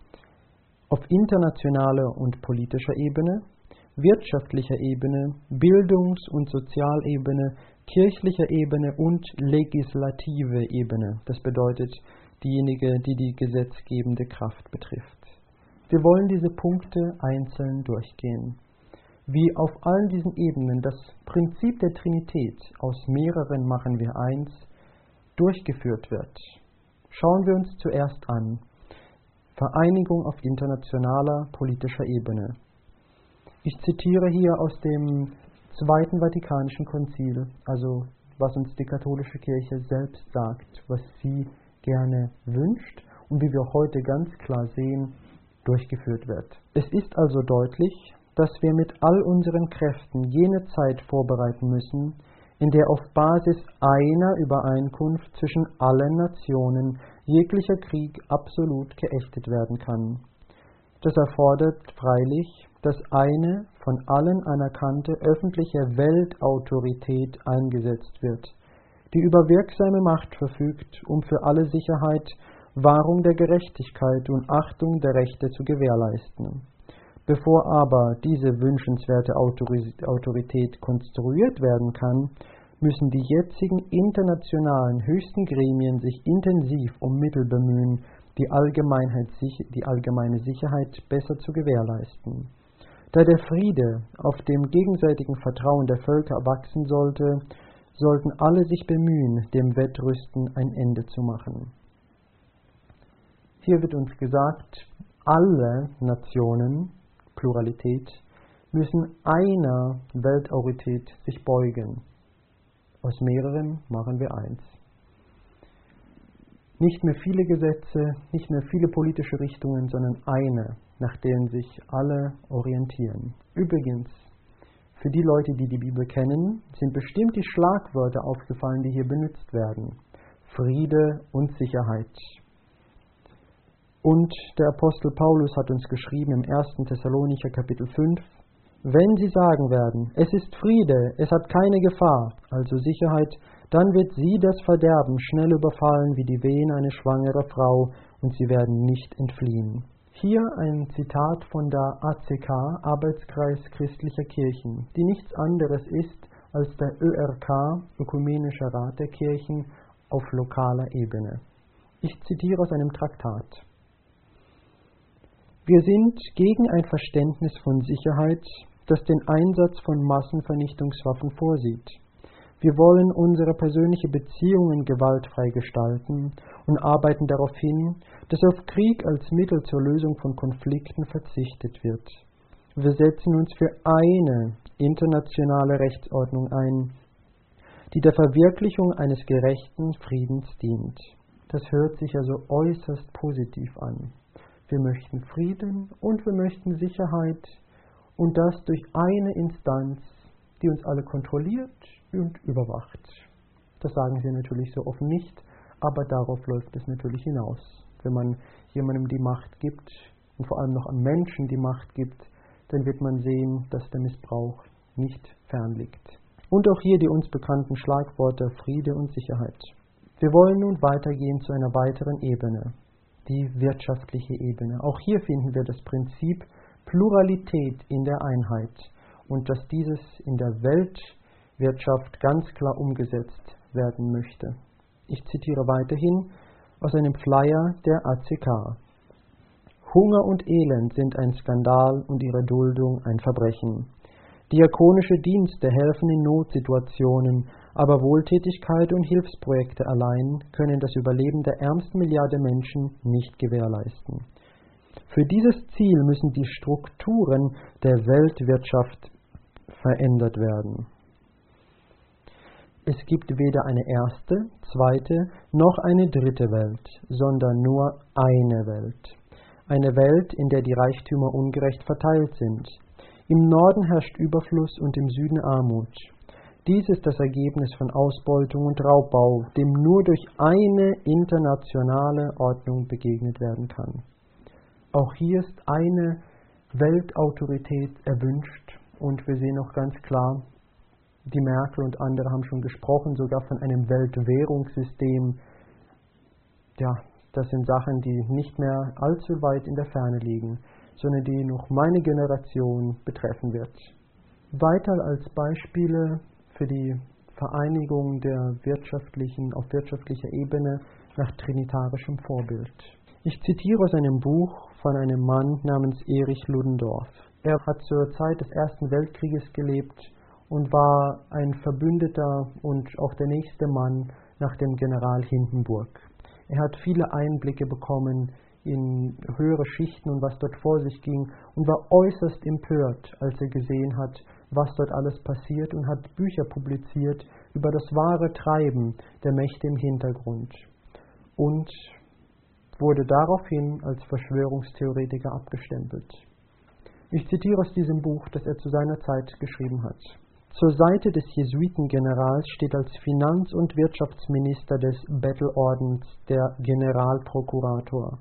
Auf internationaler und politischer Ebene, wirtschaftlicher Ebene, Bildungs- und Sozialebene, kirchlicher Ebene und legislative Ebene. Das bedeutet diejenige, die die gesetzgebende Kraft betrifft. Wir wollen diese Punkte einzeln durchgehen. Wie auf allen diesen Ebenen das Prinzip der Trinität, aus mehreren machen wir eins, durchgeführt wird. Schauen wir uns zuerst an. Vereinigung auf internationaler politischer Ebene. Ich zitiere hier aus dem Zweiten Vatikanischen Konzil, also was uns die katholische Kirche selbst sagt, was sie gerne wünscht und wie wir heute ganz klar sehen, durchgeführt wird. Es ist also deutlich, dass wir mit all unseren Kräften jene Zeit vorbereiten müssen, in der auf Basis einer Übereinkunft zwischen allen Nationen jeglicher Krieg absolut geächtet werden kann. Das erfordert freilich, dass eine von allen anerkannte öffentliche Weltautorität eingesetzt wird, die über wirksame Macht verfügt, um für alle Sicherheit, Wahrung der Gerechtigkeit und Achtung der Rechte zu gewährleisten. Bevor aber diese wünschenswerte Autorität konstruiert werden kann, müssen die jetzigen internationalen höchsten Gremien sich intensiv um Mittel bemühen, die, die allgemeine Sicherheit besser zu gewährleisten. Da der Friede auf dem gegenseitigen Vertrauen der Völker wachsen sollte, sollten alle sich bemühen, dem Wettrüsten ein Ende zu machen. Hier wird uns gesagt, alle Nationen, Pluralität, müssen einer Weltautorität sich beugen. Aus mehreren machen wir eins. Nicht mehr viele Gesetze, nicht mehr viele politische Richtungen, sondern eine, nach denen sich alle orientieren. Übrigens, für die Leute, die die Bibel kennen, sind bestimmt die Schlagwörter aufgefallen, die hier benutzt werden. Friede und Sicherheit. Und der Apostel Paulus hat uns geschrieben im ersten Thessalonicher Kapitel fünf, wenn sie sagen werden, es ist Friede, es hat keine Gefahr, also Sicherheit, dann wird sie das Verderben schnell überfallen wie die Wehen eine schwangere Frau und sie werden nicht entfliehen. Hier ein Zitat von der A C K, Arbeitskreis Christlicher Kirchen, die nichts anderes ist als der Ö R K, Ökumenischer Rat der Kirchen, auf lokaler Ebene. Ich zitiere aus einem Traktat. Wir sind gegen ein Verständnis von Sicherheit, das den Einsatz von Massenvernichtungswaffen vorsieht. Wir wollen unsere persönlichen Beziehungen gewaltfrei gestalten und arbeiten darauf hin, dass auf Krieg als Mittel zur Lösung von Konflikten verzichtet wird. Wir setzen uns für eine internationale Rechtsordnung ein, die der Verwirklichung eines gerechten Friedens dient. Das hört sich also äußerst positiv an. Wir möchten Frieden und wir möchten Sicherheit und das durch eine Instanz, die uns alle kontrolliert und überwacht. Das sagen sie natürlich so offen nicht, aber darauf läuft es natürlich hinaus. Wenn man jemandem die Macht gibt und vor allem noch an Menschen die Macht gibt, dann wird man sehen, dass der Missbrauch nicht fern liegt. Und auch hier die uns bekannten Schlagworte Friede und Sicherheit. Wir wollen nun weitergehen zu einer weiteren Ebene, die wirtschaftliche Ebene. Auch hier finden wir das Prinzip Pluralität in der Einheit und dass dieses in der Weltwirtschaft ganz klar umgesetzt werden möchte. Ich zitiere weiterhin aus einem Flyer der A C K. Hunger und Elend sind ein Skandal und ihre Duldung ein Verbrechen. Diakonische Dienste helfen in Notsituationen, aber Wohltätigkeit und Hilfsprojekte allein können das Überleben der ärmsten Milliarde Menschen nicht gewährleisten. Für dieses Ziel müssen die Strukturen der Weltwirtschaft verändert werden. Es gibt weder eine erste, zweite noch eine dritte Welt, sondern nur eine Welt. Eine Welt, in der die Reichtümer ungerecht verteilt sind. Im Norden herrscht Überfluss und im Süden Armut. Dies ist das Ergebnis von Ausbeutung und Raubbau, dem nur durch eine internationale Ordnung begegnet werden kann. Auch hier ist eine Weltautorität erwünscht und wir sehen auch ganz klar, die Merkel und andere haben schon gesprochen, sogar von einem Weltwährungssystem. Ja, das sind Sachen, die nicht mehr allzu weit in der Ferne liegen, sondern die noch meine Generation betreffen wird. Weiter als Beispiele für die Vereinigung der wirtschaftlichen, auf wirtschaftlicher Ebene nach trinitarischem Vorbild. Ich zitiere aus einem Buch von einem Mann namens Erich Ludendorff. Er hat zur Zeit des Ersten Weltkrieges gelebt und war ein Verbündeter und auch der nächste Mann nach dem General Hindenburg. Er hat viele Einblicke bekommen in höhere Schichten und was dort vor sich ging und war äußerst empört, als er gesehen hat, was dort alles passiert und hat Bücher publiziert über das wahre Treiben der Mächte im Hintergrund und wurde daraufhin als Verschwörungstheoretiker abgestempelt. Ich zitiere aus diesem Buch, das er zu seiner Zeit geschrieben hat. Zur Seite des Jesuitengenerals steht als Finanz- und Wirtschaftsminister des Bettelordens der Generalprokurator.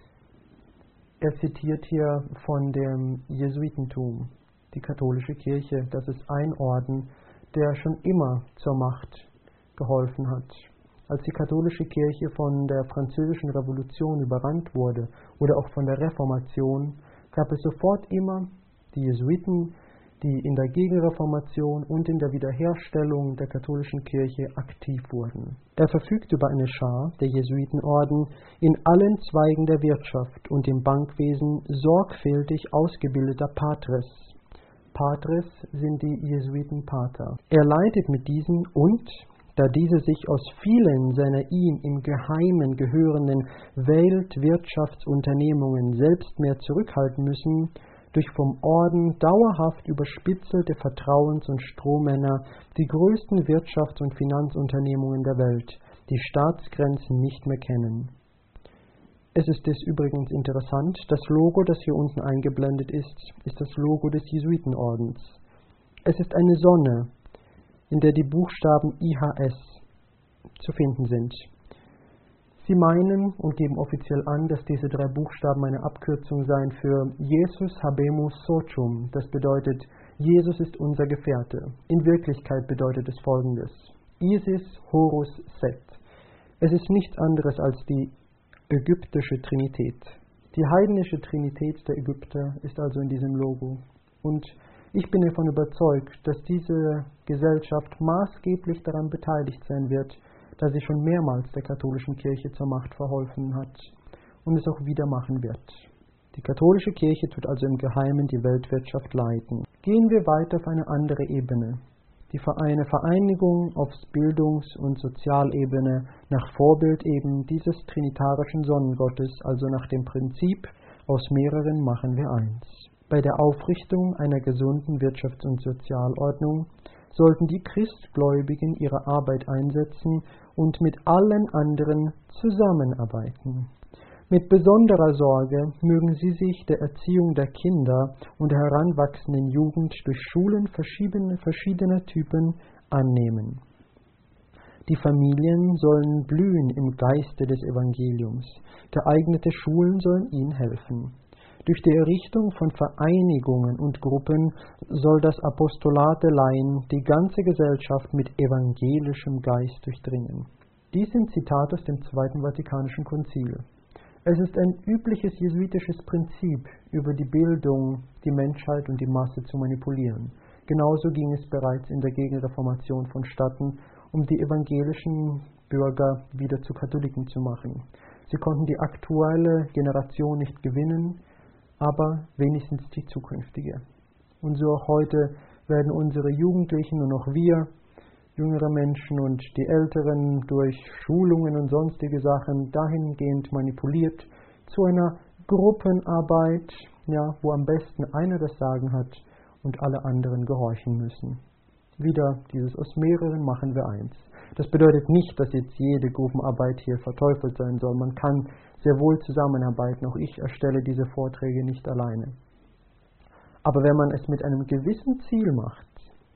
Er zitiert hier von dem Jesuitentum, die katholische Kirche. Das ist ein Orden, der schon immer zur Macht geholfen hat. Als die katholische Kirche von der Französischen Revolution überrannt wurde oder auch von der Reformation, gab es sofort immer die Jesuiten, die in der Gegenreformation und in der Wiederherstellung der katholischen Kirche aktiv wurden. Er verfügt über eine Schar, der Jesuitenorden, in allen Zweigen der Wirtschaft und im Bankwesen sorgfältig ausgebildeter Patres. Patres sind die Jesuitenpater. Er leitet mit diesen und, da diese sich aus vielen seiner ihm im Geheimen gehörenden Weltwirtschaftsunternehmungen selbst mehr zurückhalten müssen, durch vom Orden dauerhaft überspitzelte Vertrauens- und Strohmänner die größten Wirtschafts- und Finanzunternehmungen der Welt, die Staatsgrenzen nicht mehr kennen. Es ist des Übrigens interessant, das Logo, das hier unten eingeblendet ist, ist das Logo des Jesuitenordens. Es ist eine Sonne, in der die Buchstaben I H S zu finden sind. Sie meinen und geben offiziell an, dass diese drei Buchstaben eine Abkürzung seien für Jesus habemus socium. Das bedeutet, Jesus ist unser Gefährte. In Wirklichkeit bedeutet es Folgendes: Isis Horus Set. Es ist nichts anderes als die ägyptische Trinität. Die heidnische Trinität der Ägypter ist also in diesem Logo. Und ich bin davon überzeugt, dass diese Gesellschaft maßgeblich daran beteiligt sein wird, da sie schon mehrmals der katholischen Kirche zur Macht verholfen hat und es auch wieder machen wird. Die katholische Kirche tut also im Geheimen die Weltwirtschaft leiten. Gehen wir weiter auf eine andere Ebene. Die eine Vereinigung auf Bildungs- und Sozialebene nach Vorbild eben dieses trinitarischen Sonnengottes, also nach dem Prinzip, aus mehreren machen wir eins. Bei der Aufrichtung einer gesunden Wirtschafts- und Sozialordnung sollten die Christgläubigen ihre Arbeit einsetzen und mit allen anderen zusammenarbeiten. Mit besonderer Sorge mögen sie sich der Erziehung der Kinder und der heranwachsenden Jugend durch Schulen verschiedene, verschiedener Typen annehmen. Die Familien sollen blühen im Geiste des Evangeliums. Geeignete Schulen sollen ihnen helfen. Durch die Errichtung von Vereinigungen und Gruppen soll das Apostolat der Laien die ganze Gesellschaft mit evangelischem Geist durchdringen. Dies sind Zitate aus dem Zweiten Vatikanischen Konzil. Es ist ein übliches jesuitisches Prinzip, über die Bildung die Menschheit und die Masse zu manipulieren. Genauso ging es bereits in der Gegenreformation vonstatten, um die evangelischen Bürger wieder zu Katholiken zu machen. Sie konnten die aktuelle Generation nicht gewinnen, aber wenigstens die zukünftige. Und so auch heute werden unsere Jugendlichen und auch wir, jüngere Menschen und die Älteren, durch Schulungen und sonstige Sachen dahingehend manipuliert zu einer Gruppenarbeit, ja, wo am besten einer das Sagen hat und alle anderen gehorchen müssen. Wieder dieses aus mehreren machen wir eins. Das bedeutet nicht, dass jetzt jede Gruppenarbeit hier verteufelt sein soll. Man kann sehr wohl zusammenarbeiten. Auch ich erstelle diese Vorträge nicht alleine. Aber wenn man es mit einem gewissen Ziel macht,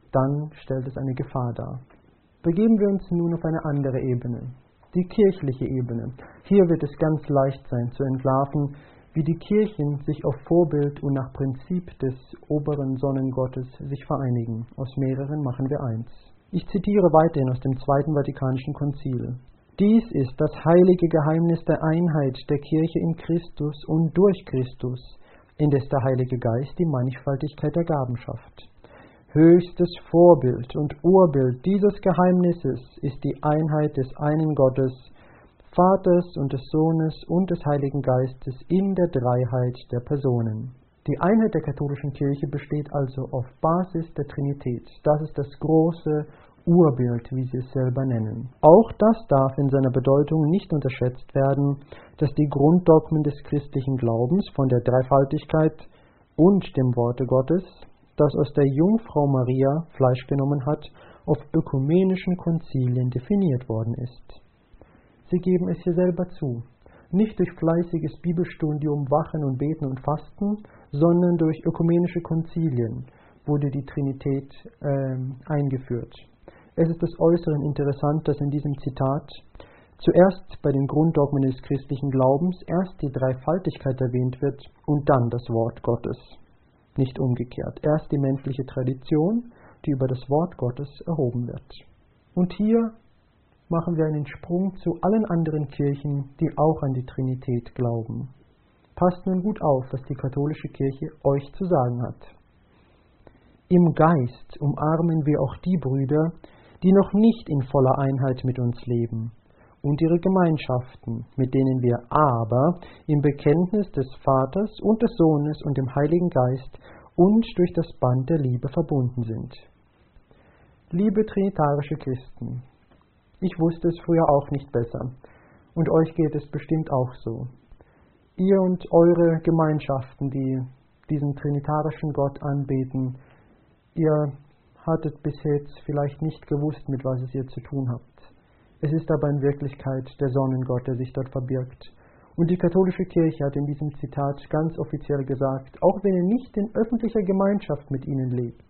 dann stellt es eine Gefahr dar. Begeben wir uns nun auf eine andere Ebene, die kirchliche Ebene. Hier wird es ganz leicht sein zu entlarven, wie die Kirchen sich auf Vorbild und nach Prinzip des oberen Sonnengottes sich vereinigen. Aus mehreren machen wir eins. Ich zitiere weiterhin aus dem Zweiten Vatikanischen Konzil. Dies ist das heilige Geheimnis der Einheit der Kirche in Christus und durch Christus, indes der Heilige Geist die Mannigfaltigkeit der Gaben schafft. Höchstes Vorbild und Urbild dieses Geheimnisses ist die Einheit des einen Gottes, Vaters und des Sohnes und des Heiligen Geistes in der Dreiheit der Personen. Die Einheit der katholischen Kirche besteht also auf Basis der Trinität. Das ist das große Urbild, wie sie es selber nennen. Auch das darf in seiner Bedeutung nicht unterschätzt werden, dass die Grunddogmen des christlichen Glaubens von der Dreifaltigkeit und dem Worte Gottes, das aus der Jungfrau Maria Fleisch genommen hat, auf ökumenischen Konzilien definiert worden ist. Sie geben es hier selber zu, nicht durch fleißiges Bibelstudium, Wachen und Beten und Fasten, sondern durch ökumenische Konzilien wurde die Trinität äh, eingeführt. Es ist des Äußeren interessant, dass in diesem Zitat zuerst bei den Grunddogmen des christlichen Glaubens erst die Dreifaltigkeit erwähnt wird und dann das Wort Gottes. Nicht umgekehrt. Erst die menschliche Tradition, die über das Wort Gottes erhoben wird. Und hier machen wir einen Sprung zu allen anderen Kirchen, die auch an die Trinität glauben. Passt nun gut auf, was die katholische Kirche euch zu sagen hat. Im Geist umarmen wir auch die Brüder, die noch nicht in voller Einheit mit uns leben, und ihre Gemeinschaften, mit denen wir aber im Bekenntnis des Vaters und des Sohnes und dem Heiligen Geist und durch das Band der Liebe verbunden sind. Liebe trinitarische Christen, ich wusste es früher auch nicht besser, und euch geht es bestimmt auch so. Ihr und eure Gemeinschaften, die diesen trinitarischen Gott anbeten, ihr hattet bis jetzt vielleicht nicht gewusst, mit was es ihr zu tun habt. Es ist aber in Wirklichkeit der Sonnengott, der sich dort verbirgt. Und die katholische Kirche hat in diesem Zitat ganz offiziell gesagt, auch wenn ihr nicht in öffentlicher Gemeinschaft mit ihnen lebt,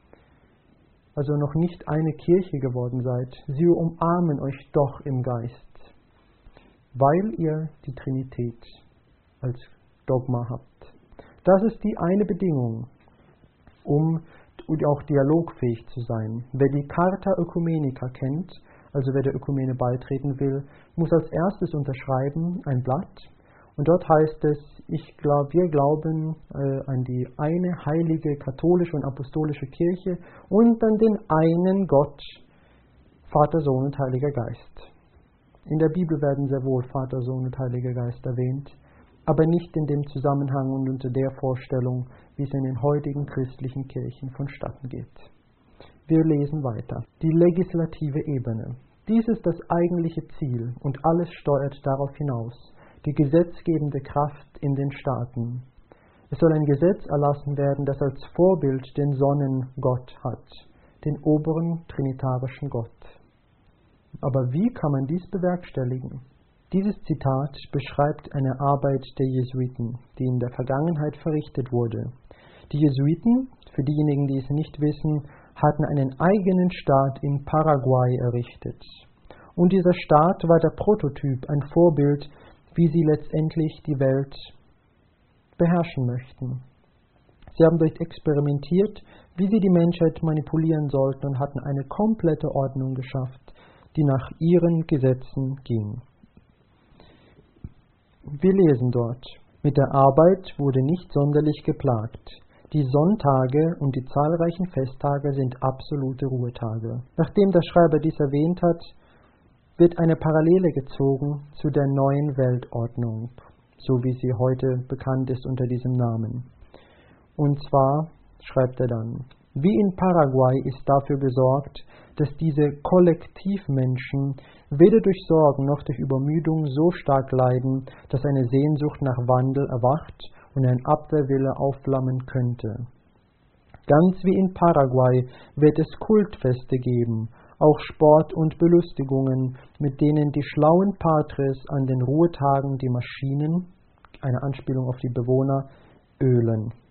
also noch nicht eine Kirche geworden seid, sie umarmen euch doch im Geist, weil ihr die Trinität als Dogma habt. Das ist die eine Bedingung, um auch dialogfähig zu sein. Wer die Charta Oecumenica kennt, also wer der Ökumene beitreten will, muss als erstes unterschreiben ein Blatt. Und dort heißt es, ich glaub, wir glauben äh, an die eine heilige katholische und apostolische Kirche und an den einen Gott, Vater, Sohn und Heiliger Geist. In der Bibel werden sehr wohl Vater, Sohn und Heiliger Geist erwähnt, aber nicht in dem Zusammenhang und unter der Vorstellung, wie es in den heutigen christlichen Kirchen vonstatten geht. Wir lesen weiter. Die legislative Ebene. Dies ist das eigentliche Ziel und alles steuert darauf hinaus. Die gesetzgebende Kraft in den Staaten. Es soll ein Gesetz erlassen werden, das als Vorbild den Sonnengott hat, den oberen trinitarischen Gott. Aber wie kann man dies bewerkstelligen? Dieses Zitat beschreibt eine Arbeit der Jesuiten, die in der Vergangenheit verrichtet wurde. Die Jesuiten, für diejenigen, die es nicht wissen, hatten einen eigenen Staat in Paraguay errichtet. Und dieser Staat war der Prototyp, ein Vorbild, wie sie letztendlich die Welt beherrschen möchten. Sie haben dort experimentiert, wie sie die Menschheit manipulieren sollten und hatten eine komplette Ordnung geschafft, die nach ihren Gesetzen ging. Wir lesen dort, mit der Arbeit wurde nicht sonderlich geplagt. Die Sonntage und die zahlreichen Festtage sind absolute Ruhetage. Nachdem der Schreiber dies erwähnt hat, wird eine Parallele gezogen zu der neuen Weltordnung, so wie sie heute bekannt ist unter diesem Namen. Und zwar schreibt er dann, wie in Paraguay ist dafür gesorgt, dass diese Kollektivmenschen weder durch Sorgen noch durch Übermüdung so stark leiden, dass eine Sehnsucht nach Wandel erwacht und ein Abwehrwille aufflammen könnte. Ganz wie in Paraguay wird es Kultfeste geben, auch Sport und Belustigungen, mit denen die schlauen Patres an den Ruhetagen die Maschinen, eine Anspielung auf die Bewohner, ölen.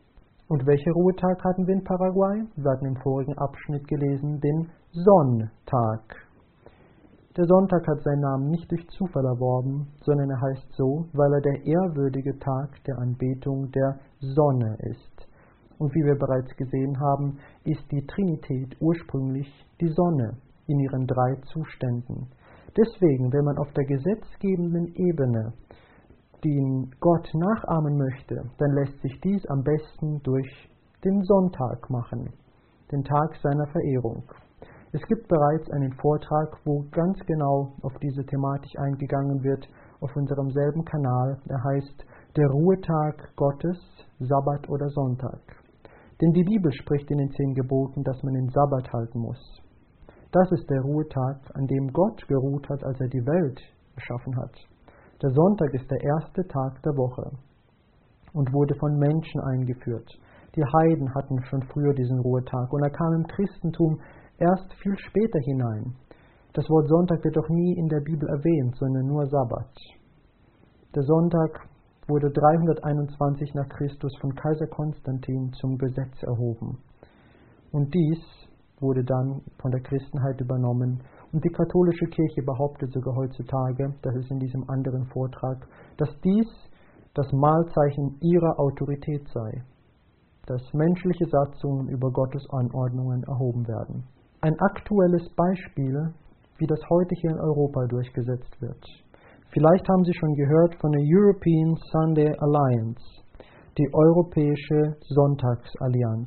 Und welcher Ruhetag hatten wir in Paraguay? Wir hatten im vorigen Abschnitt gelesen den Sonntag. Der Sonntag hat seinen Namen nicht durch Zufall erworben, sondern er heißt so, weil er der ehrwürdige Tag der Anbetung der Sonne ist. Und wie wir bereits gesehen haben, ist die Trinität ursprünglich die Sonne in ihren drei Zuständen. Deswegen, wenn man auf der gesetzgebenden Ebene den Gott nachahmen möchte, dann lässt sich dies am besten durch den Sonntag machen, den Tag seiner Verehrung. Es gibt bereits einen Vortrag, wo ganz genau auf diese Thematik eingegangen wird, auf unserem selben Kanal. Er heißt der Ruhetag Gottes, Sabbat oder Sonntag. Denn die Bibel spricht in den zehn Geboten, dass man den Sabbat halten muss. Das ist der Ruhetag, an dem Gott geruht hat, als er die Welt geschaffen hat. Der Sonntag ist der erste Tag der Woche und wurde von Menschen eingeführt. Die Heiden hatten schon früher diesen Ruhetag und er kam im Christentum erst viel später hinein. Das Wort Sonntag wird doch nie in der Bibel erwähnt, sondern nur Sabbat. Der Sonntag wurde dreihunderteinundzwanzig nach Christus von Kaiser Konstantin zum Gesetz erhoben. Und dies wurde dann von der Christenheit übernommen. Und die katholische Kirche behauptet sogar heutzutage, das ist in diesem anderen Vortrag, dass dies das Mahlzeichen ihrer Autorität sei, dass menschliche Satzungen über Gottes Anordnungen erhoben werden. Ein aktuelles Beispiel, wie das heute hier in Europa durchgesetzt wird. Vielleicht haben Sie schon gehört von der European Sunday Alliance, die Europäische Sonntagsallianz.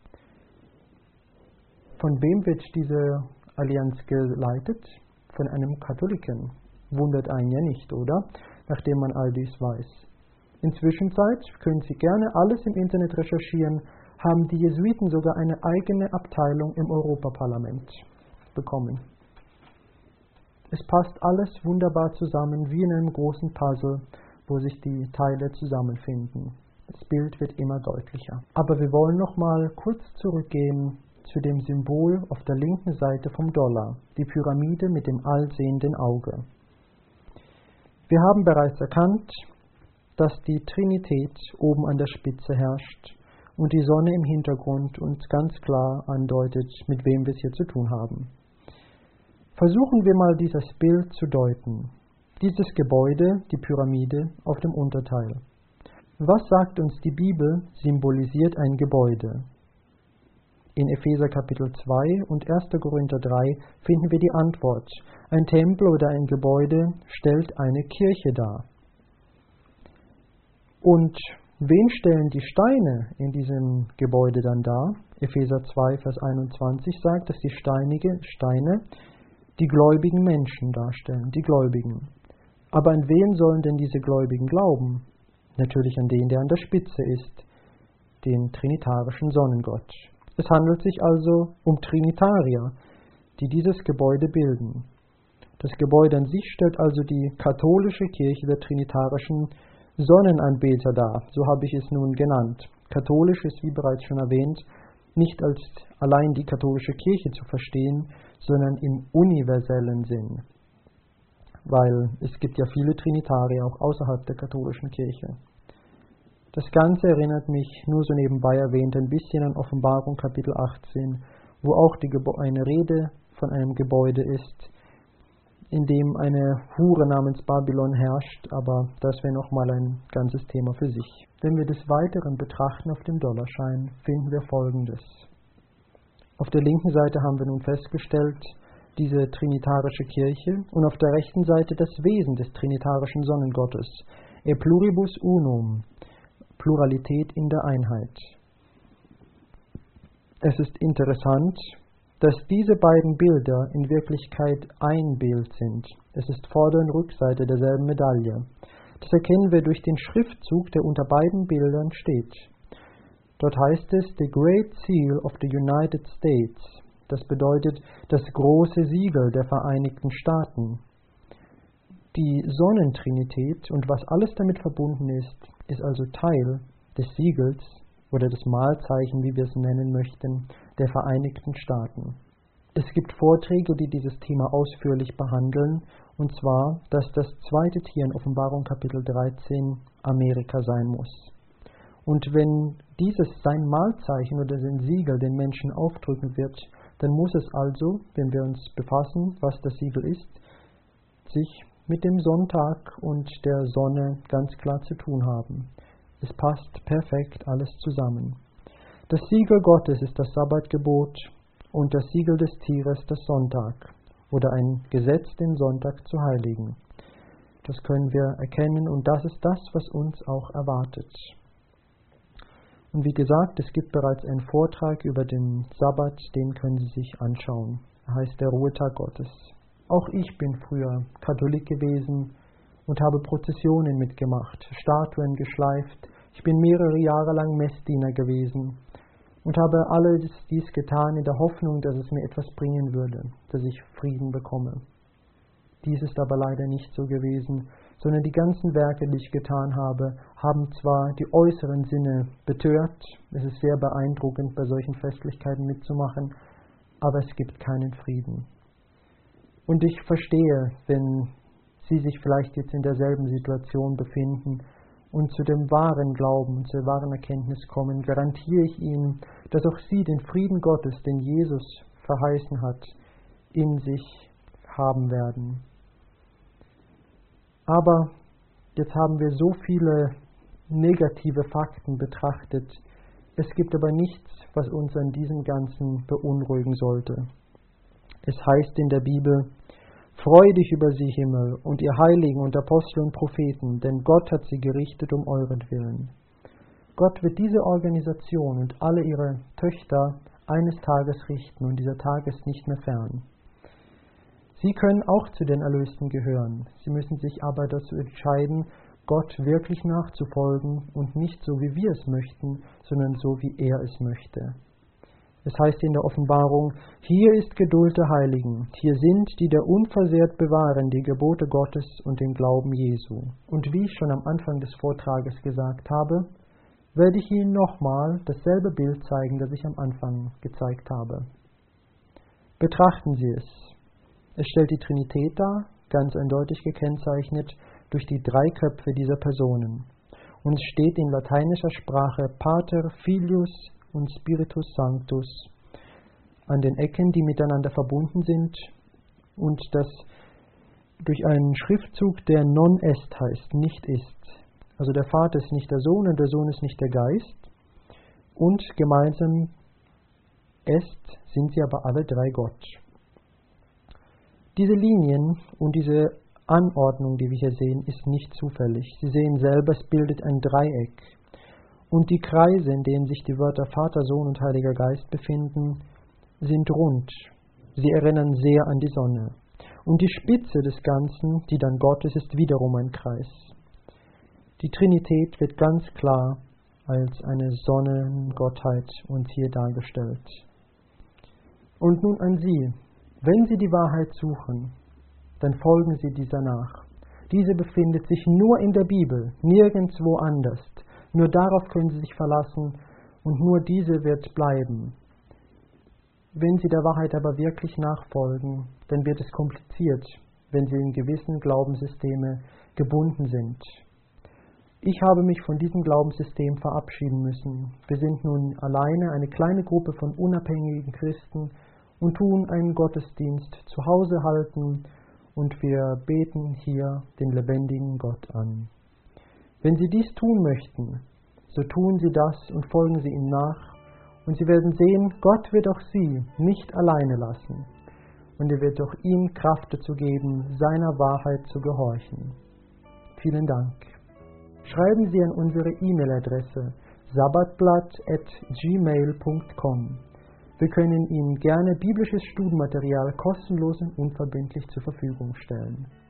Von wem wird diese Allianz geleitet? Von einem Katholiken. Wundert einen ja nicht, oder? Nachdem man all dies weiß. Inzwischen können Sie gerne alles im Internet recherchieren, haben die Jesuiten sogar eine eigene Abteilung im Europaparlament bekommen. Es passt alles wunderbar zusammen, wie in einem großen Puzzle, wo sich die Teile zusammenfinden. Das Bild wird immer deutlicher. Aber wir wollen noch mal kurz zurückgehen zu dem Symbol auf der linken Seite vom Dollar, die Pyramide mit dem allsehenden Auge. Wir haben bereits erkannt, dass die Trinität oben an der Spitze herrscht und die Sonne im Hintergrund uns ganz klar andeutet, mit wem wir es hier zu tun haben. Versuchen wir mal dieses Bild zu deuten. Dieses Gebäude, die Pyramide, auf dem Unterteil. Was sagt uns die Bibel, symbolisiert ein Gebäude? In Epheser Kapitel zwei und erster Korinther drei finden wir die Antwort. Ein Tempel oder ein Gebäude stellt eine Kirche dar. Und wen stellen die Steine in diesem Gebäude dann dar? Epheser zwei, Vers einundzwanzig sagt, dass die steinige Steine die gläubigen Menschen darstellen, die Gläubigen. Aber an wen sollen denn diese Gläubigen glauben? Natürlich an den, der an der Spitze ist, den trinitarischen Sonnengott. Es handelt sich also um Trinitarier, die dieses Gebäude bilden. Das Gebäude an sich stellt also die katholische Kirche der trinitarischen Sonnenanbeter dar, so habe ich es nun genannt. Katholisch ist, wie bereits schon erwähnt, nicht als allein die katholische Kirche zu verstehen, sondern im universellen Sinn. Weil es gibt ja viele Trinitarier auch außerhalb der katholischen Kirche. Das Ganze erinnert mich, nur so nebenbei erwähnt, ein bisschen an Offenbarung Kapitel achtzehn, wo auch die Gebo- eine Rede von einem Gebäude ist, in dem eine Hure namens Babylon herrscht, aber das wäre nochmal ein ganzes Thema für sich. Wenn wir des Weiteren betrachten auf dem Dollarschein, finden wir Folgendes. Auf der linken Seite haben wir nun festgestellt, diese trinitarische Kirche und auf der rechten Seite das Wesen des trinitarischen Sonnengottes. E pluribus unum, Pluralität in der Einheit. Es ist interessant, dass diese beiden Bilder in Wirklichkeit ein Bild sind. Es ist Vorder- und Rückseite derselben Medaille. Das erkennen wir durch den Schriftzug, der unter beiden Bildern steht. Dort heißt es The Great Seal of the United States. Das bedeutet das große Siegel der Vereinigten Staaten. Die Sonnentrinität und was alles damit verbunden ist, ist also Teil des Siegels oder des Mahlzeichen, wie wir es nennen möchten, der Vereinigten Staaten. Es gibt Vorträge, die dieses Thema ausführlich behandeln, und zwar, dass das zweite Tier in Offenbarung Kapitel dreizehn Amerika sein muss. Und wenn dieses sein Mahlzeichen oder sein Siegel den Menschen aufdrücken wird, dann muss es also, wenn wir uns befassen, was das Siegel ist, sich mit dem Sonntag und der Sonne ganz klar zu tun haben. Es passt perfekt alles zusammen. Das Siegel Gottes ist das Sabbatgebot und das Siegel des Tieres das Sonntag oder ein Gesetz, den Sonntag zu heiligen. Das können wir erkennen und das ist das, was uns auch erwartet. Und wie gesagt, es gibt bereits einen Vortrag über den Sabbat, den können Sie sich anschauen. Er heißt der Ruhetag Gottes. Auch ich bin früher Katholik gewesen und habe Prozessionen mitgemacht, Statuen geschleift. Ich bin mehrere Jahre lang Messdiener gewesen und habe alles dies getan in der Hoffnung, dass es mir etwas bringen würde, dass ich Frieden bekomme. Dies ist aber leider nicht so gewesen, sondern die ganzen Werke, die ich getan habe, haben zwar die äußeren Sinne betört, es ist sehr beeindruckend, bei solchen Festlichkeiten mitzumachen, aber es gibt keinen Frieden. Und ich verstehe, wenn Sie sich vielleicht jetzt in derselben Situation befinden und zu dem wahren Glauben, zur wahren Erkenntnis kommen, garantiere ich Ihnen, dass auch Sie den Frieden Gottes, den Jesus verheißen hat, in sich haben werden. Aber jetzt haben wir so viele negative Fakten betrachtet. Es gibt aber nichts, was uns an diesem Ganzen beunruhigen sollte. Es heißt in der Bibel: Freu dich über sie, Himmel, und ihr Heiligen und Apostel und Propheten, denn Gott hat sie gerichtet um euretwillen. Gott wird diese Organisation und alle ihre Töchter eines Tages richten, und dieser Tag ist nicht mehr fern. Sie können auch zu den Erlösten gehören. Sie müssen sich aber dazu entscheiden, Gott wirklich nachzufolgen und nicht so, wie wir es möchten, sondern so, wie er es möchte. Es heißt in der Offenbarung: Hier ist Geduld der Heiligen, hier sind, die der unversehrt bewahren, die Gebote Gottes und den Glauben Jesu. Und wie ich schon am Anfang des Vortrages gesagt habe, werde ich Ihnen nochmal dasselbe Bild zeigen, das ich am Anfang gezeigt habe. Betrachten Sie es. Es stellt die Trinität dar, ganz eindeutig gekennzeichnet durch die drei Köpfe dieser Personen. Und es steht in lateinischer Sprache Pater, Filius und Spiritus Sanctus an den Ecken, die miteinander verbunden sind, und das durch einen Schriftzug, der non est heißt, nicht ist. Also der Vater ist nicht der Sohn und der Sohn ist nicht der Geist, und gemeinsam est sind sie aber alle drei Gott. Diese Linien und diese Anordnung, die wir hier sehen, ist nicht zufällig. Sie sehen selber, es bildet ein Dreieck. Und die Kreise, in denen sich die Wörter Vater, Sohn und Heiliger Geist befinden, sind rund. Sie erinnern sehr an die Sonne. Und die Spitze des Ganzen, die dann Gott ist, ist wiederum ein Kreis. Die Trinität wird ganz klar als eine Sonnengottheit uns hier dargestellt. Und nun an Sie. Wenn Sie die Wahrheit suchen, dann folgen Sie dieser nach. Diese befindet sich nur in der Bibel, nirgendwo anders. Nur darauf können Sie sich verlassen und nur diese wird bleiben. Wenn Sie der Wahrheit aber wirklich nachfolgen, dann wird es kompliziert, wenn Sie in gewissen Glaubenssysteme gebunden sind. Ich habe mich von diesem Glaubenssystem verabschieden müssen. Wir sind nun alleine, eine kleine Gruppe von unabhängigen Christen, und tun einen Gottesdienst zu Hause halten, und wir beten hier den lebendigen Gott an. Wenn Sie dies tun möchten, so tun Sie das und folgen Sie ihm nach, und Sie werden sehen, Gott wird auch Sie nicht alleine lassen, und er wird auch ihm Kraft dazu geben, seiner Wahrheit zu gehorchen. Vielen Dank. Schreiben Sie an unsere E-Mail-Adresse sabbatblatt at gmail punkt com. Wir können Ihnen gerne biblisches Studienmaterial kostenlos und unverbindlich zur Verfügung stellen.